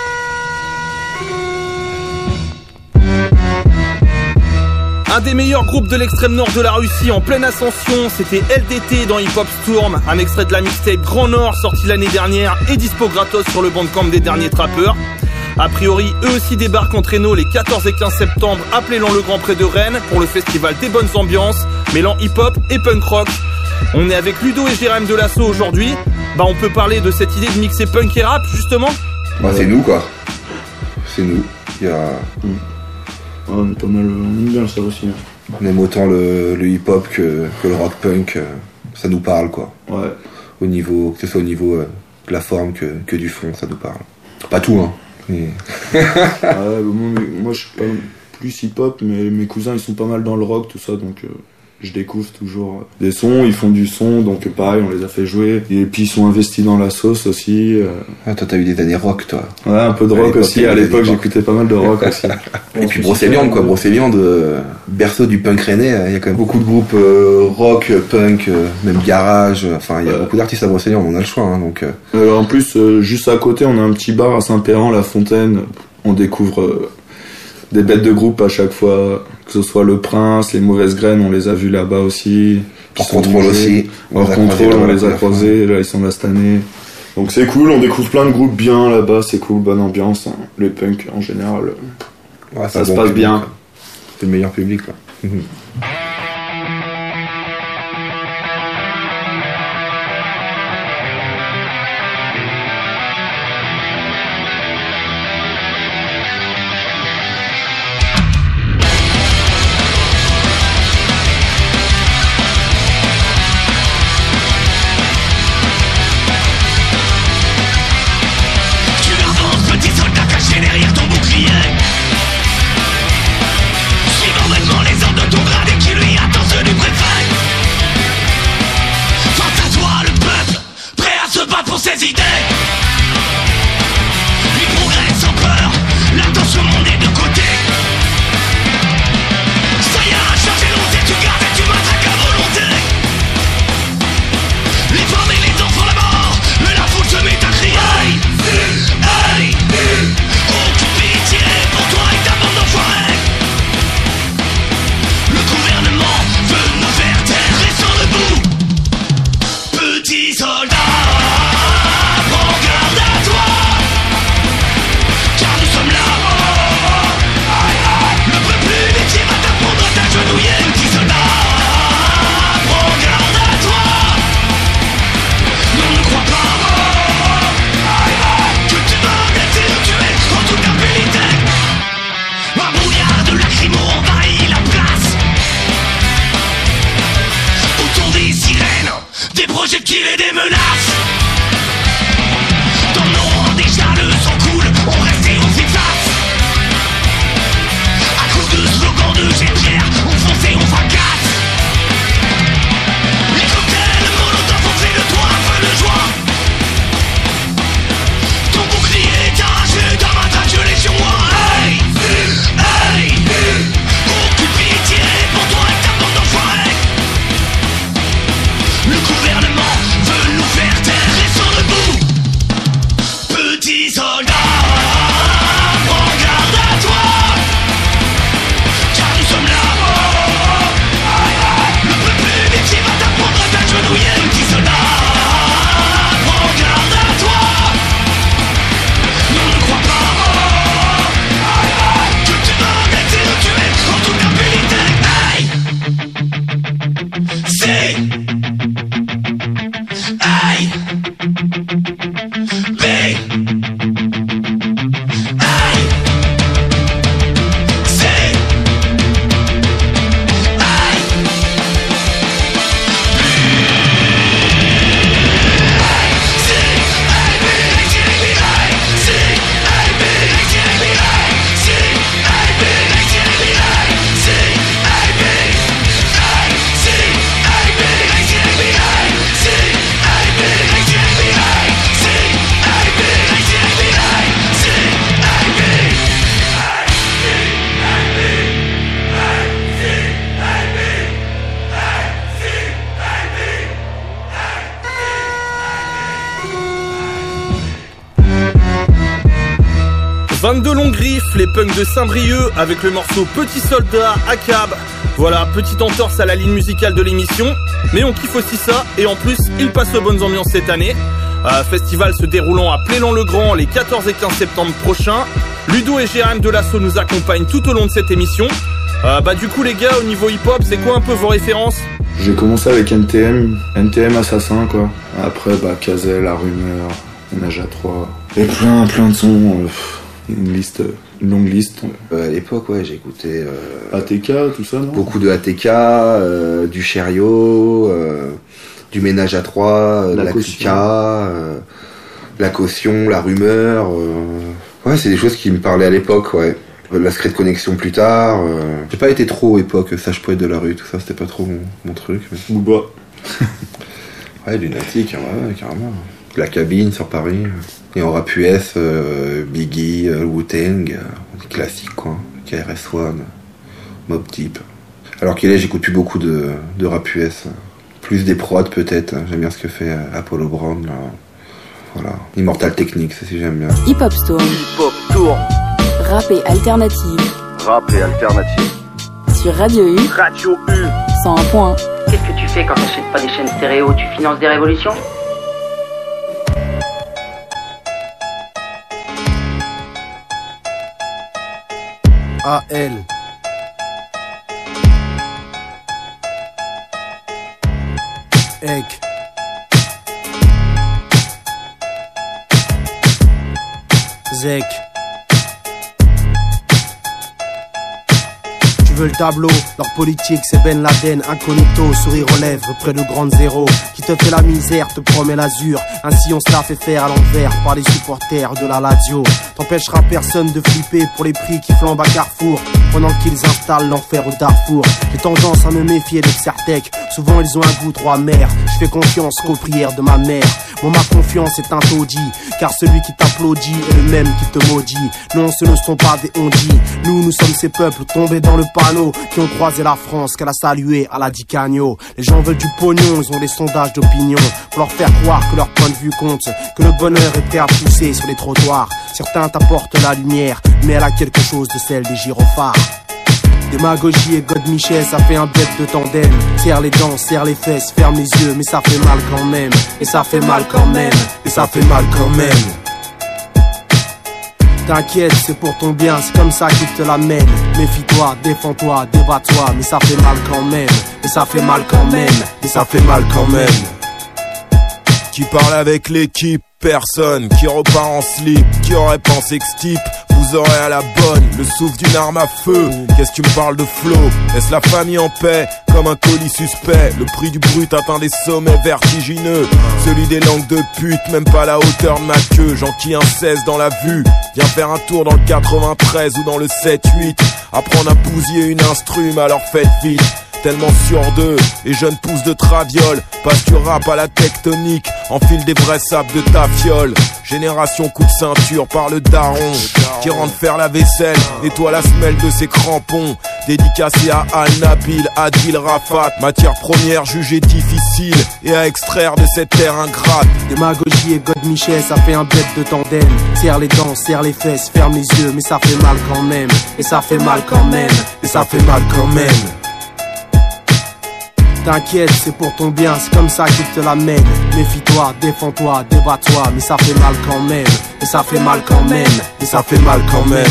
Un des meilleurs groupes de l'extrême nord de la Russie en pleine ascension, c'était L D T dans Hip Hop Storm, un extrait de la mixtape Grand Nord sorti l'année dernière et dispo gratos sur le bandcamp des derniers trappeurs. A priori, eux aussi débarquent en traîneau les quatorze et quinze septembre, appelez-le le Grand Prix de Rennes, pour le festival des bonnes ambiances, mêlant hip-hop et punk rock. On est avec Ludo et Jérém de l'Assaut aujourd'hui. Bah on peut parler de cette idée de mixer punk et rap justement. Bah c'est nous quoi. C'est nous. Il y a... Mmh. Ouais, on est pas mal, on aime bien ça aussi. Hein. On aime autant le, le hip-hop que, que le rock punk. Euh, ça nous parle quoi. Ouais. Au niveau, que ce soit au niveau euh, de la forme que, que du fond, ça nous parle. Pas tout hein. Mais... ouais, bah, moi, moi je suis pas plus hip-hop, mais mes cousins ils sont pas mal dans le rock, tout ça, donc... Euh... je découvre toujours des sons, ils font du son, donc pareil, on les a fait jouer. Et puis ils sont investis dans la sauce aussi. Euh... Ah, toi, t'as eu des années rock, toi. Ouais, un peu de rock aussi. À l'époque, j'écoutais pas mal de rock aussi. Et puis Brocéliande, quoi. Brocéliande, euh, berceau du punk rennais. Il y a quand même beaucoup de groupes euh, rock, punk, euh, même garage. Enfin, il y a euh... beaucoup d'artistes à Brocéliande, on a le choix. Hein, donc. Euh... Euh, en plus, euh, juste à côté, on a un petit bar à Saint-Péran, La Fontaine. on découvre euh, des bêtes de groupe à chaque fois, que ce soit le Prince, les Mauvaises Graines, on les a vus là-bas aussi. Hors contrôle aussi. Hors contrôle, on les a croisés, là ils sont là cette année. Donc c'est cool, on découvre plein de groupes bien là-bas, c'est cool, bonne ambiance. Hein. Les punks en général, ouais, ça se bon passe bien. Quoi. C'est le meilleur public quoi. Mmh. vingt-deux longues griffes, les punks de Saint-Brieuc avec le morceau Petit Soldat à Cab. Voilà, petite entorse à la ligne musicale de l'émission, mais on kiffe aussi ça, et en plus, il passe aux bonnes ambiances cette année. Euh, festival se déroulant à Plélan-le-Grand les quatorze et quinze septembre prochains. Ludo et Jérém de l'Asso nous accompagnent tout au long de cette émission. Euh, bah du coup les gars, au niveau hip-hop, c'est quoi un peu vos références ? J'ai commencé avec N T M, N T M Assassin quoi. Après bah Cazel, La Rumeur, Ménage à trois, et plein plein de sons. Euh, une liste, une longue liste. Euh, à l'époque, ouais, j'ai écouté euh, A T K, tout ça, non ? Beaucoup de A T K, euh, du Chériot, euh, du Ménage à trois, la, la Clica, euh, la Caution, La Rumeur. Euh... Ouais, c'est des choses qui me parlaient à l'époque, ouais. La Secret Connexion plus tard. Euh... J'ai pas été trop époque Sage Poète de la rue, tout ça, c'était pas trop mon, mon truc. Mais... Booba. Ouais, Lunatique, ouais, ouais, carrément. La Cabine sur Paris. Et en rap U S, euh, Biggie, euh, Wu-Tang, euh, classique quoi. K R S One, Mobb Deep. Alors qu'il est, j'écoute plus beaucoup de, de rap U S. Plus des prods peut-être. J'aime bien ce que fait euh, Apollo Brown. Là. Voilà. Immortal Technique, ça si j'aime bien. Hip Hop Storm. Hip Hop Storm. Rap et alternative. Rap et alternative. Sur Radio U. Radio U. cent un point un. Qu'est-ce que tu fais quand t'achètes pas des chaînes stéréo? Tu finances des révolutions? A L Egg Zek. Tu veux le tableau? Leur politique c'est Ben Laden, incognito, sourire aux lèvres près de grande zéro. Qui te fait la misère, te promet l'azur. Ainsi on se la fait faire à l'envers par les supporters de la Lazio. T'empêchera personne de flipper pour les prix qui flambent à Carrefour, pendant qu'ils installent l'enfer au Darfour. J'ai tendance à me méfier des Certec, souvent ils ont un goût trop amer. Je fais confiance qu'aux prières de ma mère. Moi ma confiance est un taudis, car celui qui t'applaudit est le même qui te maudit. Non, ce ne sont pas des ondits. Nous, nous sommes ces peuples tombés dans le panneau, qui ont croisé la France, qu'elle a salué à la Dicagno. Les gens veulent du pognon, ils ont des sondages d'opinion pour leur faire croire que leur point de vue compte, que le bonheur est prêt à pousser sur les trottoirs. Certains t'apportent la lumière, mais elle a quelque chose de celle des gyrophares. Démagogie et God Michel, ça fait un bête de tandem. Serre les dents, serre les fesses, ferme les yeux, mais ça fait mal quand même. Et ça fait mal quand même, et ça fait mal quand même. T'inquiète, c'est pour ton bien, c'est comme ça qu'il te l'amène. Méfie-toi, défends-toi, débat-toi, mais ça fait mal quand même. Et ça fait mal quand même, et ça fait mal quand même. Qui parle avec l'équipe? Personne. Qui repart en slip? Qui aurait pensé que ce type vous aurait à la bonne? Le souffle d'une arme à feu. Qu'est-ce que tu me parles de flow? Laisse la famille en paix comme un colis suspect. Le prix du brut atteint des sommets vertigineux. Celui des langues de pute, même pas la hauteur de ma queue. J'enquille un seize dans la vue. Viens faire un tour dans le quatre-vingt-treize ou dans le sept huit. Apprendre à bousiller une instrume, alors faites vite. Tellement sur d'eux, et jeunes pousses de traviole. Passe du rap à la tectonique, enfile des vrais sables de ta fiole. Génération coup de ceinture par le daron, qui rentre faire la vaisselle, nettoie la semelle de ses crampons. Dédicacé à Al-Nabil, Adil, Rafat. Matière première jugée difficile, et à extraire de cette terre ingrate. Démagogie et God Michel, ça fait un bête de tandem. Serre les dents, serre les fesses, ferme les yeux, mais ça fait mal quand même. Et ça fait mal quand même, et ça fait mal quand même. T'inquiète, c'est pour ton bien, c'est comme ça qu'il te l'amène. Méfie-toi, défends-toi, débat-toi, mais ça fait mal quand même. Et ça fait mal quand même, et ça fait mal quand même.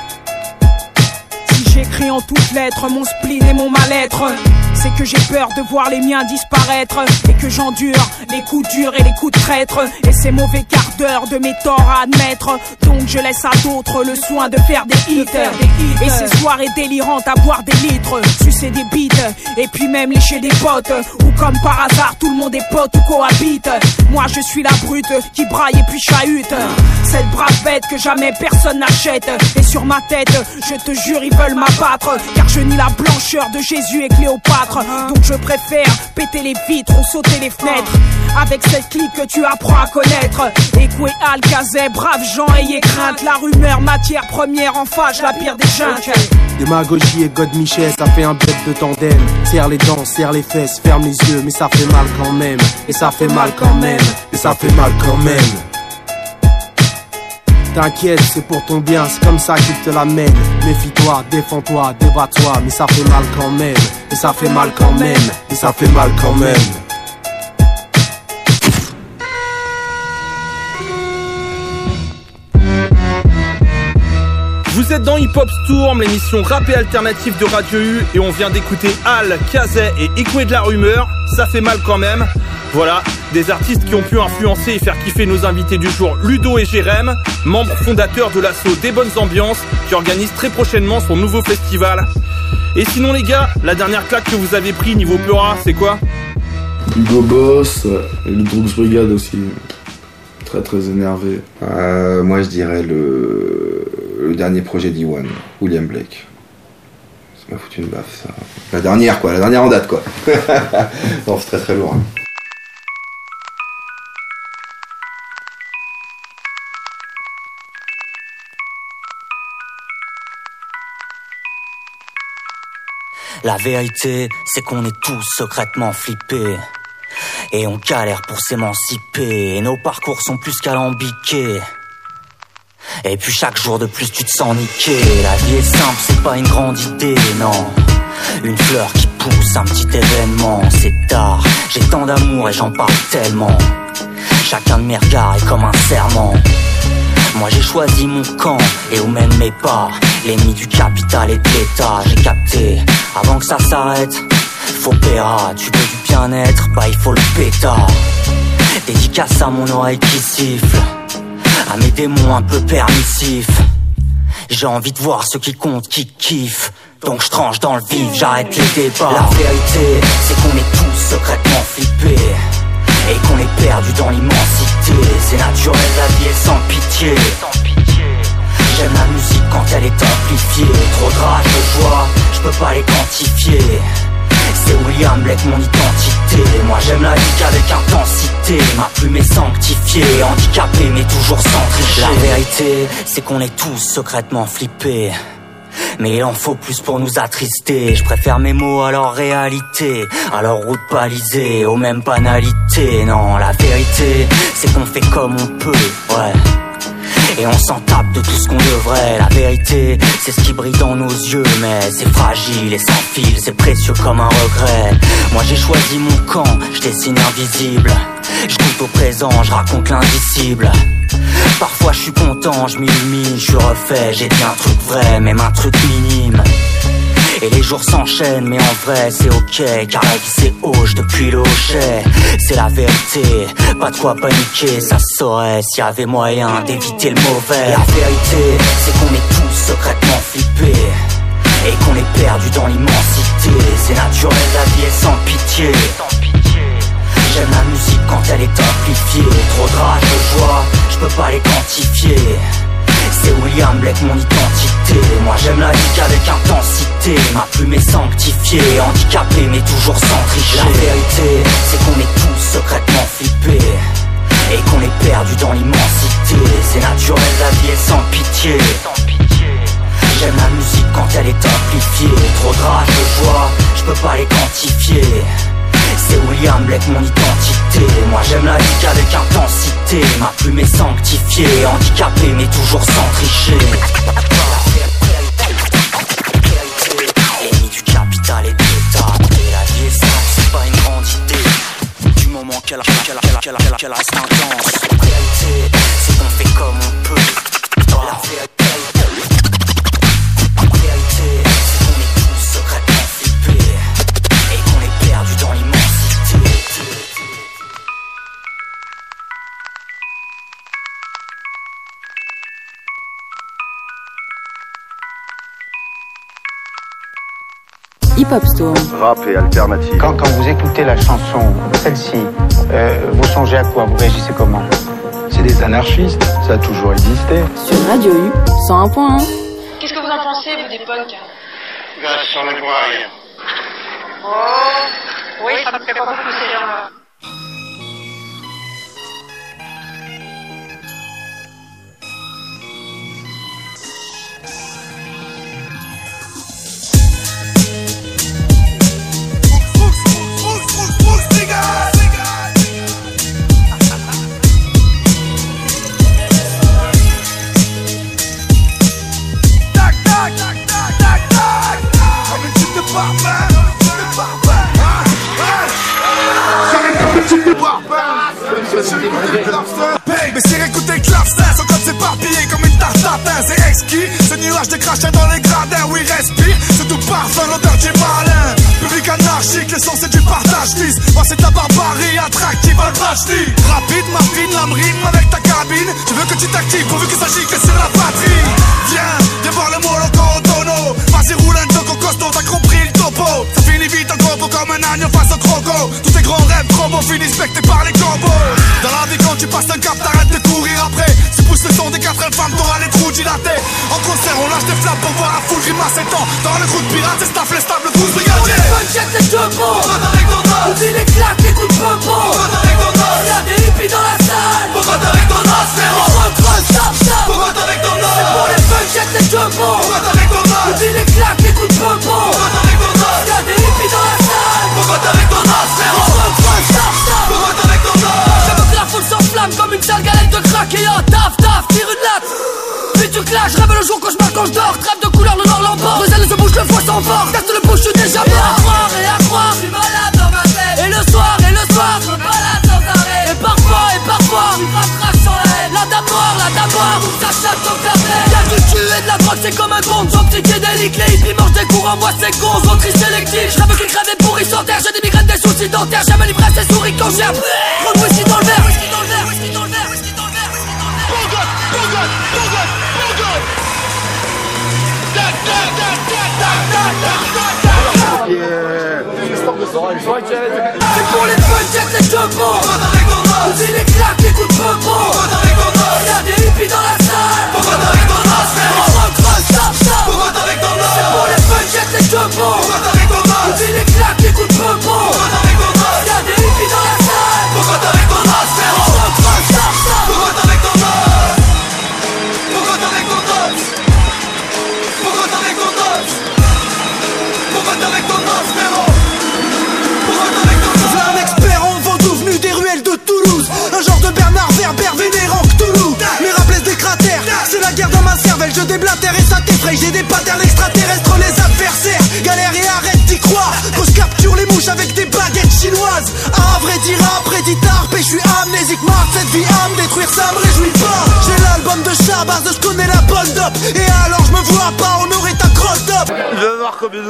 Si j'écris en toutes lettres mon spleen et mon mal-être, c'est que j'ai peur de voir les miens disparaître, et que j'endure les coups durs et les coups de traître, et ces mauvais quarts d'heure de mes torts à admettre. Donc je laisse à d'autres le soin de faire des hits, et ces soirées délirantes à boire des litres, sucer des bites, et puis même lécher des potes, ou comme par hasard tout le monde est pote ou cohabite. Moi je suis la brute qui braille et puis chahute, cette brave bête que jamais personne n'achète. Et sur ma tête, je te jure ils veulent m'abattre, car je nie la blancheur de Jésus et Cléopâtre. Donc je préfère péter les vitres ou sauter les fenêtres, avec cette clique que tu apprends à connaître. Ekoué, Alcazet, braves gens, ayez crainte. La rumeur, matière première, en fâche, la pire des junks. Démagogie et God Michel, ça fait un bête de tandem. Serre les dents, serre les fesses, ferme les yeux, mais ça fait mal quand même. Et ça fait mal quand même, et ça fait mal quand même. T'inquiète, c'est pour ton bien, c'est comme ça qu'il te l'amène. Méfie-toi, défends-toi, débat-toi, mais ça fait mal quand même. Et ça fait mal quand même, et ça fait mal quand même. Vous êtes dans Hip Hop Storm, l'émission rap et alternative de Radio U, et on vient d'écouter Al, Kazé et Ekoué de la Rumeur. Ça fait mal quand même. Voilà, des artistes qui ont pu influencer et faire kiffer nos invités du jour, Ludo et Jérém, membres fondateurs de l'asso Des Bonnes Ambiances, qui organise très prochainement son nouveau festival. Et sinon les gars, la dernière claque que vous avez pris niveau Peura, c'est quoi? Hugo Boss et le Drugs Brigade aussi. Très très énervé. Euh, moi je dirais le, le dernier projet d'E un, William Blake. Ça m'a foutu une baffe ça. La dernière quoi, la dernière en date quoi. Non, c'est très très lourd. Hein. La vérité, c'est qu'on est tous secrètement flippés. Et on galère pour s'émanciper. Et nos parcours sont plus qu'alambiqués. Et puis chaque jour de plus tu te sens niqué. La vie est simple, c'est pas une grande idée, non. Une fleur qui pousse, un petit événement. C'est tard, j'ai tant d'amour et j'en parle tellement. Chacun de mes regards est comme un serment. Moi j'ai choisi mon camp et où mènent mes pas. L'ennemi du capital et de l'État. J'ai capté, avant que ça s'arrête, faut péra. Tu veux du bien-être, bah il faut le pétard. Dédicace à mon oreille qui siffle, à mes démons un peu permissifs. J'ai envie de voir ceux qui comptent, qui kiffent. Donc je tranche dans le vif, j'arrête les débats. La vérité, c'est qu'on est tous secrètement flippés et qu'on est perdu dans l'immensité. C'est naturel, la vie est sans pitié. J'aime la musique quand elle est amplifiée. Trop de rage, de joie, je peux pas les quantifier. C'est William Blake mon identité. Moi j'aime la vie qu'avec intensité. Ma plume est sanctifiée, handicapée mais toujours sans tricher. La vérité, c'est qu'on est tous secrètement flippés, mais il en faut plus pour nous attrister. Je préfère mes mots à leur réalité, à leur route balisée, aux mêmes banalités. Non, la vérité, c'est qu'on fait comme on peut, ouais. Et on s'en tape de tout ce qu'on devrait. La vérité, c'est ce qui brille dans nos yeux, mais c'est fragile et sans fil, c'est précieux comme un regret. Moi j'ai choisi mon camp, je dessine invisible. Je goûte au présent, je raconte l'indicible. Parfois je suis content, je m'illumine, je suis refait. J'ai dit un truc vrai, même un truc minime. Et les jours s'enchaînent, mais en vrai c'est ok, car la vie c'est hoche depuis le hochet. C'est la vérité, pas de quoi paniquer, ça se saurait s'il y avait moyen d'éviter le mauvais. La vérité, c'est qu'on est tous secrètement flippés et qu'on est perdu dans l'immensité. C'est naturel, la vie est sans pitié. J'aime la musique quand elle est amplifiée. Trop de rage, de joie, je peux pas les quantifier. C'est William Blake mon identité. Moi j'aime la vie qu'avec intensité. Ma plume est sanctifiée, handicapée mais toujours sans tricher. La vérité, c'est qu'on est tous secrètement flippés et qu'on est perdu dans l'immensité. C'est naturel, la vie est sans pitié. J'aime la musique quand elle est amplifiée. Trop de rage, de joie, je peux pas les quantifier. C'est William Blake mon identité. Moi j'aime la vie qu'avec intensité. Ma plume est sanctifiée, handicapée mais toujours sans tricher. L'ennemi du capital et de l'État. Et la vie est simple, c'est pas une grande idée. Du moment qu'elle qu'elle qu'elle qu'elle qu'elle reste intense. La réalité, c'est qu'on fait comme on peut. La vérité, la vérité, c'est qu'on est tous secrètement flippés et qu'on est perdu dans l'immensité. Hip Hop Storm. Rap et alternative. Quand, quand vous écoutez la chanson, celle-ci, euh, vous songez à quoi? Vous réagissez comment? C'est des anarchistes, ça a toujours existé. Sur Radio U, cent un point un. Qu'est-ce que vous en pensez, vous, des punks? Là, j'en ai pour rien. Oh, oui, ça me fait pas beaucoup ces gens-là. Mais c'est écouter Clavster, son code s'éparpiller comme une tarte tatin. C'est exquis, ce nuage de crachat dans les gradins. Oui, respire, c'est tout parfum, l'odeur du malin. Public anarchique, le son c'est du partage lisse. Moi c'est ta barbarie, attractive, un tragedy. Rapide, ma fine, lame rime avec ta cabine. Je veux que tu t'actives pourvu qu'il s'agit que sur la batterie. Viens, viens voir le moloko au tonneau. Vas-y, roule un toco costaud, t'as compris le topo. Ça finit vite en gros comme un agneau face au croco. Tous tes grands rêves probos finissent spectés par les combos. Dans la vie quand tu passes un cap, t'arrêtes de courir après. Si pousse le son des quatre femmes, t'auras les trous dilatés. En concert, on lâche des flammes pour voir la foule grimacer tant. Dans le groupe pirate, c'est staff, les stables, tous brigadiers. On est punchette, c'est deux mots. Pourquoi t'arrives ton os? Oublie les claques, les coups de popo. Pourquoi t'arrives ton os? Y'a des hippies dans la salle. Pourquoi t'arrives ton os, frérot? Creuse, creuse, stop, stop. Pourquoi t'arrives ton os? C'est pour les punchettes, c'est deux mots. Pourquoi t'arrives ton os? Oublie les claques, les coups de popo. Pourquoi t'arrives ton os? Y'a des hippies dans la salle. Pourquoi t'arrives ton os, frérot? Creuse, creuse, stop, stop. Pourquoi t'arrives ton os? J'avais que la foule s'enflamme comme une sale galette de crack. Et yo, taf, taf, tire une latte. le jour, cauchemar quand je dors. Trêve de couleur, le noir l'emporte. Deux ailes se bouge, le foie s'envore. Teste le bouche, je suis déjà mort. Et à croire, et à croire, je suis malade dans ma tête. Et le soir, et le soir, je me balade sans arrêt. Et parfois, et parfois, je m'attrache sur la haine. La dame noire, la dame noire, où ça chape ton carnet. Y'a du cul et de la drogue, c'est comme un gong. J'en psychédélique, les hippies mangent des cours en moi, c'est con. Autriche sélective, je rêve qu'ils crèvent et pourris sur terre. J'ai des migraines, des soucis dentaires. J'aime l'ivresse et souris quand j'ai un trop de whisky dans le verre. Whisky dans le verre, whisky dans le verre, whisky dans le verre, whisky dans le verre. Bon God, bon God, bon God, bon God. Da da da da da da da da. C'est pour les punchettes, les chevaux. On dit les claques, les coups de peupon. Y'a des hippies dans la salle. Pourquoi t'arrives dans l'os, frérot? Pourquoi t'arrives dans l'os? C'est pour les punchettes, les chevaux. Pourquoi t'arrives dans l'os? On dit les claques, les coups de peupon. Y'a des hippies dans la salle. Pourquoi t'arrives dans l'os, frérot? Pourquoi t'arrives dans l'os? Pourquoi t'arrives dans l'os? Pourquoi t'arrives dans l'os? Pourquoi t'arrives dans l'os, frérot? Pourquoi t'arrives dans l'os? Un expert en vaudou venu des ruelles de Toulouse. Un genre de Bernard Werber vénérant Cthulhu. Mes rap laissent des cratères, c'est la guerre dans ma cervelle. Je déblatère et ça t'effraie. J'ai des patterns extraterrestres, les adversaires. Galère et arrête d'y croire. Quand je capture les mouches avec des baguettes chinoises. À vrai dire après dit tarp et je suis amnésique. Marre cette vie à me détruire, ça me réjouit pas. J'ai l'album de Shabazz, je connais la bonne dope. Et alors je me vois pas honorer ta crosse dope. Je vais voir comme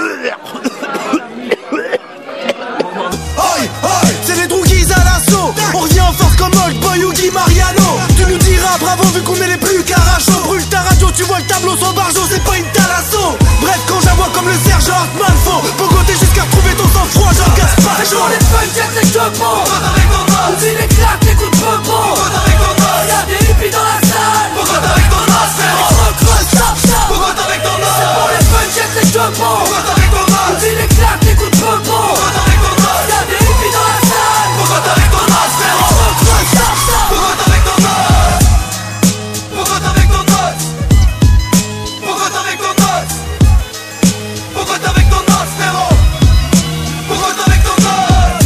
Oi, oi, c'est les droguis à l'assaut. On revient en force comme Old Boy ou Guy Mariano. Tu nous diras bravo vu qu'on est les plus carachos. Brûle ta radio, tu vois le tableau sans barjo, c'est pas une talasso. Bref, quand j'avoue comme le sergent Hartmann, faut faut goûter jusqu'à retrouver ton sang-froid, j'en casse pas. C'est pour les punchettes, les chevaux. On dit les claques, les coups de peupon. Y'a des hippies dans la salle. Pourquoi t'arrives dans l'os, frérot? Pourquoi t'arrives dans l'os? C'est pour les punchettes, les chevaux. Pourquoi t'arrives dans l'os? On dit les claques, les coups de peupon. Y'a des hippies dans la salle. Pourquoi t'arrives dans l'os, frérot? Pourquoi t'arrives dans l'os? Pourquoi t'arrives dans l'os? Pourquoi t'arrives dans l'os? Pourquoi t'arrives dans l'os, frérot? Pourquoi t'arrives dans l'os?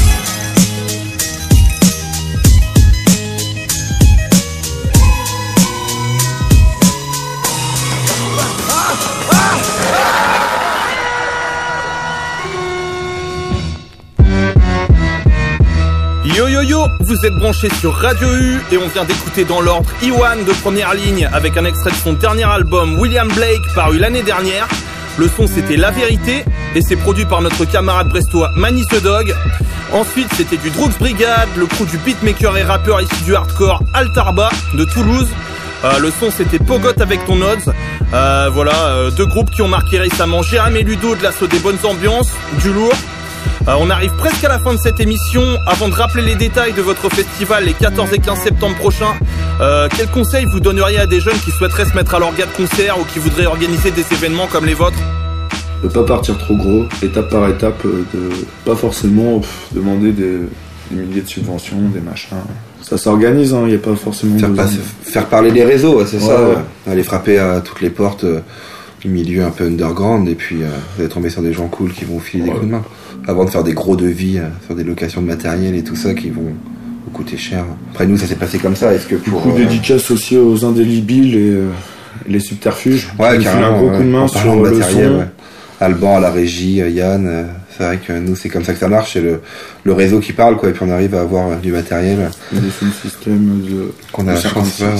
Yo yo yo, vous êtes branchés sur Radio U et on vient d'écouter dans l'ordre Iwan de Première Ligne avec un extrait de son dernier album William Blake paru l'année dernière. Le son c'était La Vérité et c'est produit par notre camarade brestois Manny the Dog. Ensuite c'était du Drugs Brigade, le crew du beatmaker et rappeur issu du hardcore Altarba de Toulouse. Euh, le son c'était Pogot avec ton Odds. Euh, voilà, euh, deux groupes qui ont marqué récemment Jérém et Ludo de l'assaut des bonnes ambiances, du lourd. Euh, on arrive presque à la fin de cette émission. Avant de rappeler les détails de votre festival les quatorze et quinze septembre prochains, euh, quels conseils vous donneriez à des jeunes qui souhaiteraient se mettre à l'orga de concert ou qui voudraient organiser des événements comme les vôtres? De pas partir trop gros, étape par étape, de pas forcément pff, demander des, des milliers de subventions, des machins. Ça s'organise, il hein, n'y a pas forcément faire, besoin pas, de... faire parler les réseaux, c'est ouais, ça. ouais. Aller frapper à toutes les portes euh, du milieu un peu underground et puis euh, vous allez tomber sur des gens cool qui vont filer ouais. des coups de main. Avant de faire des gros devis euh, sur des locations de matériel et tout ça qui vont vous coûter cher. Après nous ça s'est passé comme ça. Est-ce que pour beaucoup de euh... dédicaces aussi aux indélébiles et euh, les subterfuges. Ouais, carrément. Un gros ouais. coup de main sur de le matériel, son. Ouais. Alban à la régie, Yann. Euh, c'est vrai que nous c'est comme ça que ça marche. C'est le, le réseau qui parle quoi. Et puis on arrive à avoir euh, du matériel. Des sous-systèmes de. Qu'on a la chance. Ouais,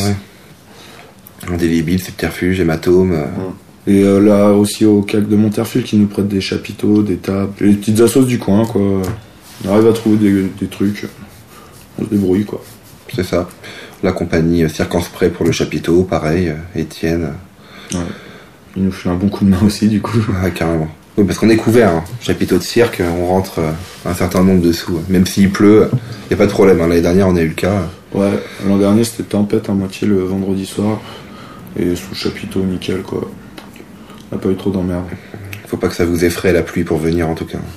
ouais. Indélébile, subterfuge, hématome. Euh... Ouais. Et euh, là aussi au C A C de Monterfil qui nous prête des chapiteaux, des tables, les petites assos du coin quoi. On arrive à trouver des, des trucs, on se débrouille quoi. C'est ça. La compagnie Circonspray pour le chapiteau, pareil, Étienne. Ouais. Il nous fait un bon coup de main aussi du coup. Ouais, carrément. Oui, parce qu'on est couvert, hein. Chapiteau de cirque, on rentre un certain nombre dessous. Même s'il pleut, il n'y a pas de problème. L'année dernière on a eu le cas. Ouais, l'an dernier c'était tempête à moitié le vendredi soir. Et sous le chapiteau nickel quoi. On n'a pas eu trop d'emmerde. Faut pas que ça vous effraie la pluie pour venir en tout cas.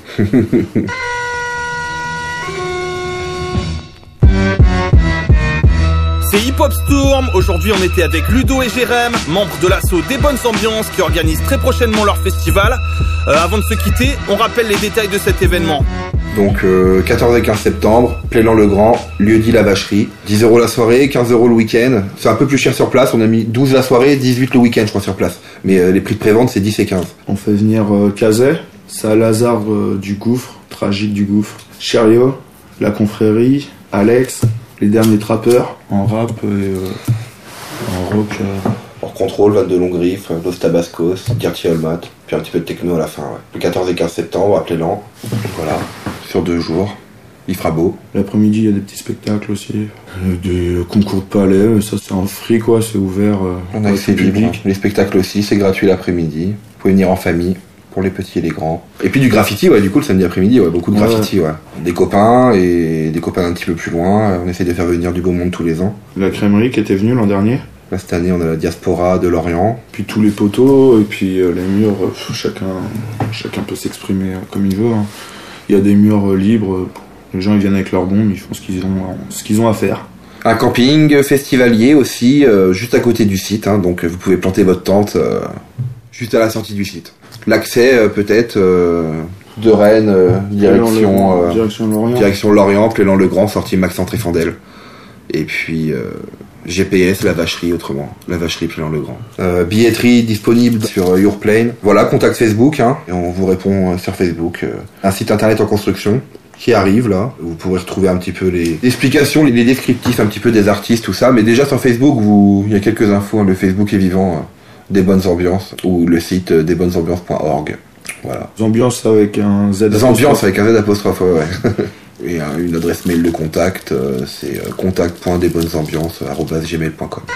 C'est Hip Hop Storm. Aujourd'hui on était avec Ludo et Jérém, membres de l'assaut des bonnes ambiances qui organisent très prochainement leur festival. Euh, avant de se quitter, on rappelle les détails de cet événement. Donc euh, quatorze et quinze septembre, Plélan-le-Grand, lieu-dit la Vacherie. dix euros la soirée, quinze euros le week-end. C'est un peu plus cher sur place, on a mis douze la soirée, dix-huit le week-end je crois sur place. Mais euh, les prix de prévente c'est dix et quinze. On fait venir euh, Cazet, Saint-Lazare euh, du Gouffre, Tragique du Gouffre, Chériot, La Confrérie, Alex, les derniers trappeurs, en rap et euh, en rock. Euh... Hors contrôle, vingt-deux longs griffes, Los Tabascos, Dirty Olmat, puis un petit peu de techno à la fin. Ouais. Le quatorze et quinze septembre, à Plélan. Voilà, sur deux jours. Il fera beau. L'après-midi, il y a des petits spectacles aussi. Euh, des concours de palais, ça c'est un free quoi, c'est ouvert. Euh, On a accès public. Les spectacles aussi, c'est gratuit l'après-midi. Vous pouvez venir en famille. Pour les petits et les grands. Et puis du graffiti, ouais, du coup, le samedi après-midi, ouais, beaucoup de graffiti, ouais. ouais. Des copains et des copains un petit peu plus loin. On essaie de faire venir du beau monde tous les ans. La crèmerie qui était venue l'an dernier. Là, cette année, on a la diaspora de Lorient. Puis tous les poteaux, et puis euh, les murs, euh, chacun, chacun peut s'exprimer euh, comme il veut. Hein. Il y a des murs euh, libres. Les gens, ils viennent avec leurs bombes, ils font ce qu'ils ont, euh, ce qu'ils ont à faire. Un camping festivalier aussi, euh, juste à côté du site. Hein, donc, vous pouvez planter votre tente euh, juste à la sortie du site. L'accès euh, peut-être euh, de Rennes, euh, direction, euh, direction Lorient, direction Lorient, Plélan-le-Grand, sortie Max-Centre et Fandel. Et puis euh, G P S, la Vacherie autrement, la Vacherie Plélan-le-Grand. Euh, billetterie disponible sur euh, Yourplane. Voilà, contact Facebook, hein, et on vous répond euh, sur Facebook. Euh, un site internet en construction qui arrive là. Vous pourrez retrouver un petit peu les explications, les, les descriptifs un petit peu des artistes, tout ça. Mais déjà sur Facebook, vous, il y a quelques infos. Hein, le Facebook est vivant. Euh, des bonnes ambiances ou le site des bonnes ambiances point org. Voilà. Ambiance avec un Z. Des ambiances avec un Z apostrophe, ouais. ouais. Et euh, une adresse mail de contact, euh, c'est euh, contact point des bonnes ambiances arobase gmail point com.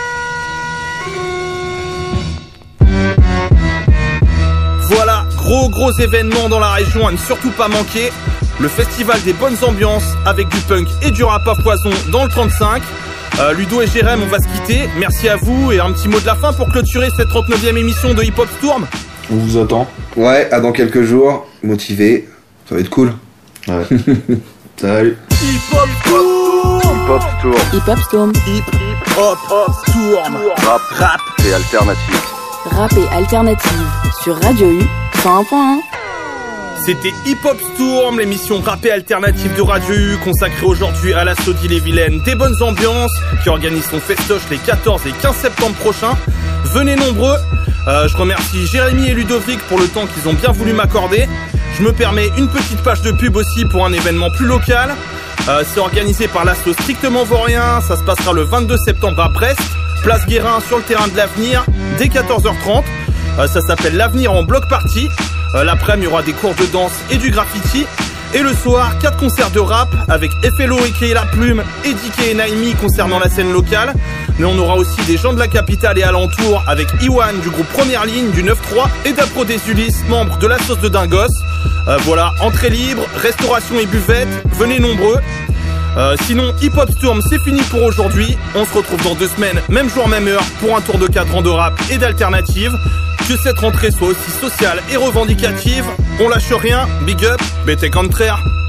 Voilà, gros gros événement dans la région à ne surtout pas manquer. Le festival des bonnes ambiances avec du punk et du rap à foison dans le trente-cinq. Euh, Ludo et Jérém, on va se quitter. Merci à vous et un petit mot de la fin pour clôturer cette trente-neuvième émission de Hip Hop Storm. On vous attend. Ouais, à dans quelques jours. Motivé. Ça va être cool. Ouais. Salut. Hip Hop Storm. Hip Hop Storm. Hip Hop Storm. Hip Hop Storm. Rap. Rap et alternative. Rap et alternative sur Radio U cent un point un. C'était Hip Hop Storm, l'émission rap et alternative de Radio U, consacrée aujourd'hui à l'assaut d'Ille-et-Vilaine des bonnes ambiances, qui organise son festoche les quatorze et quinze septembre prochains. Venez nombreux. Euh, je remercie Jérémy et Ludovic pour le temps qu'ils ont bien voulu m'accorder. Je me permets une petite page de pub aussi pour un événement plus local. Euh, c'est organisé par l'assaut Strictement Vaurien. Ça se passera le vingt-deux septembre à Brest, place Guérin sur le terrain de l'Avenir, dès quatorze heures trente. Euh, ça s'appelle l'Avenir en bloc party. Euh, l'après-midi, il y aura des cours de danse et du graffiti. Et le soir, quatre concerts de rap avec F L O et La Plume, Edike et Naimi concernant la scène locale. Mais on aura aussi des gens de la capitale et alentour avec Iwan du groupe Première Ligne, du neuf trois et d'Apro des Ulysses, membre de la sauce de Dingos. Euh, voilà, entrée libre, restauration et buvette, venez nombreux. Euh, sinon, Hip Hop Storm, c'est fini pour aujourd'hui. On se retrouve dans deux semaines, même jour, même heure, pour un tour de cadran de rap et d'alternative. Que cette rentrée soit aussi sociale et revendicative. On lâche rien, big up, bête contraire.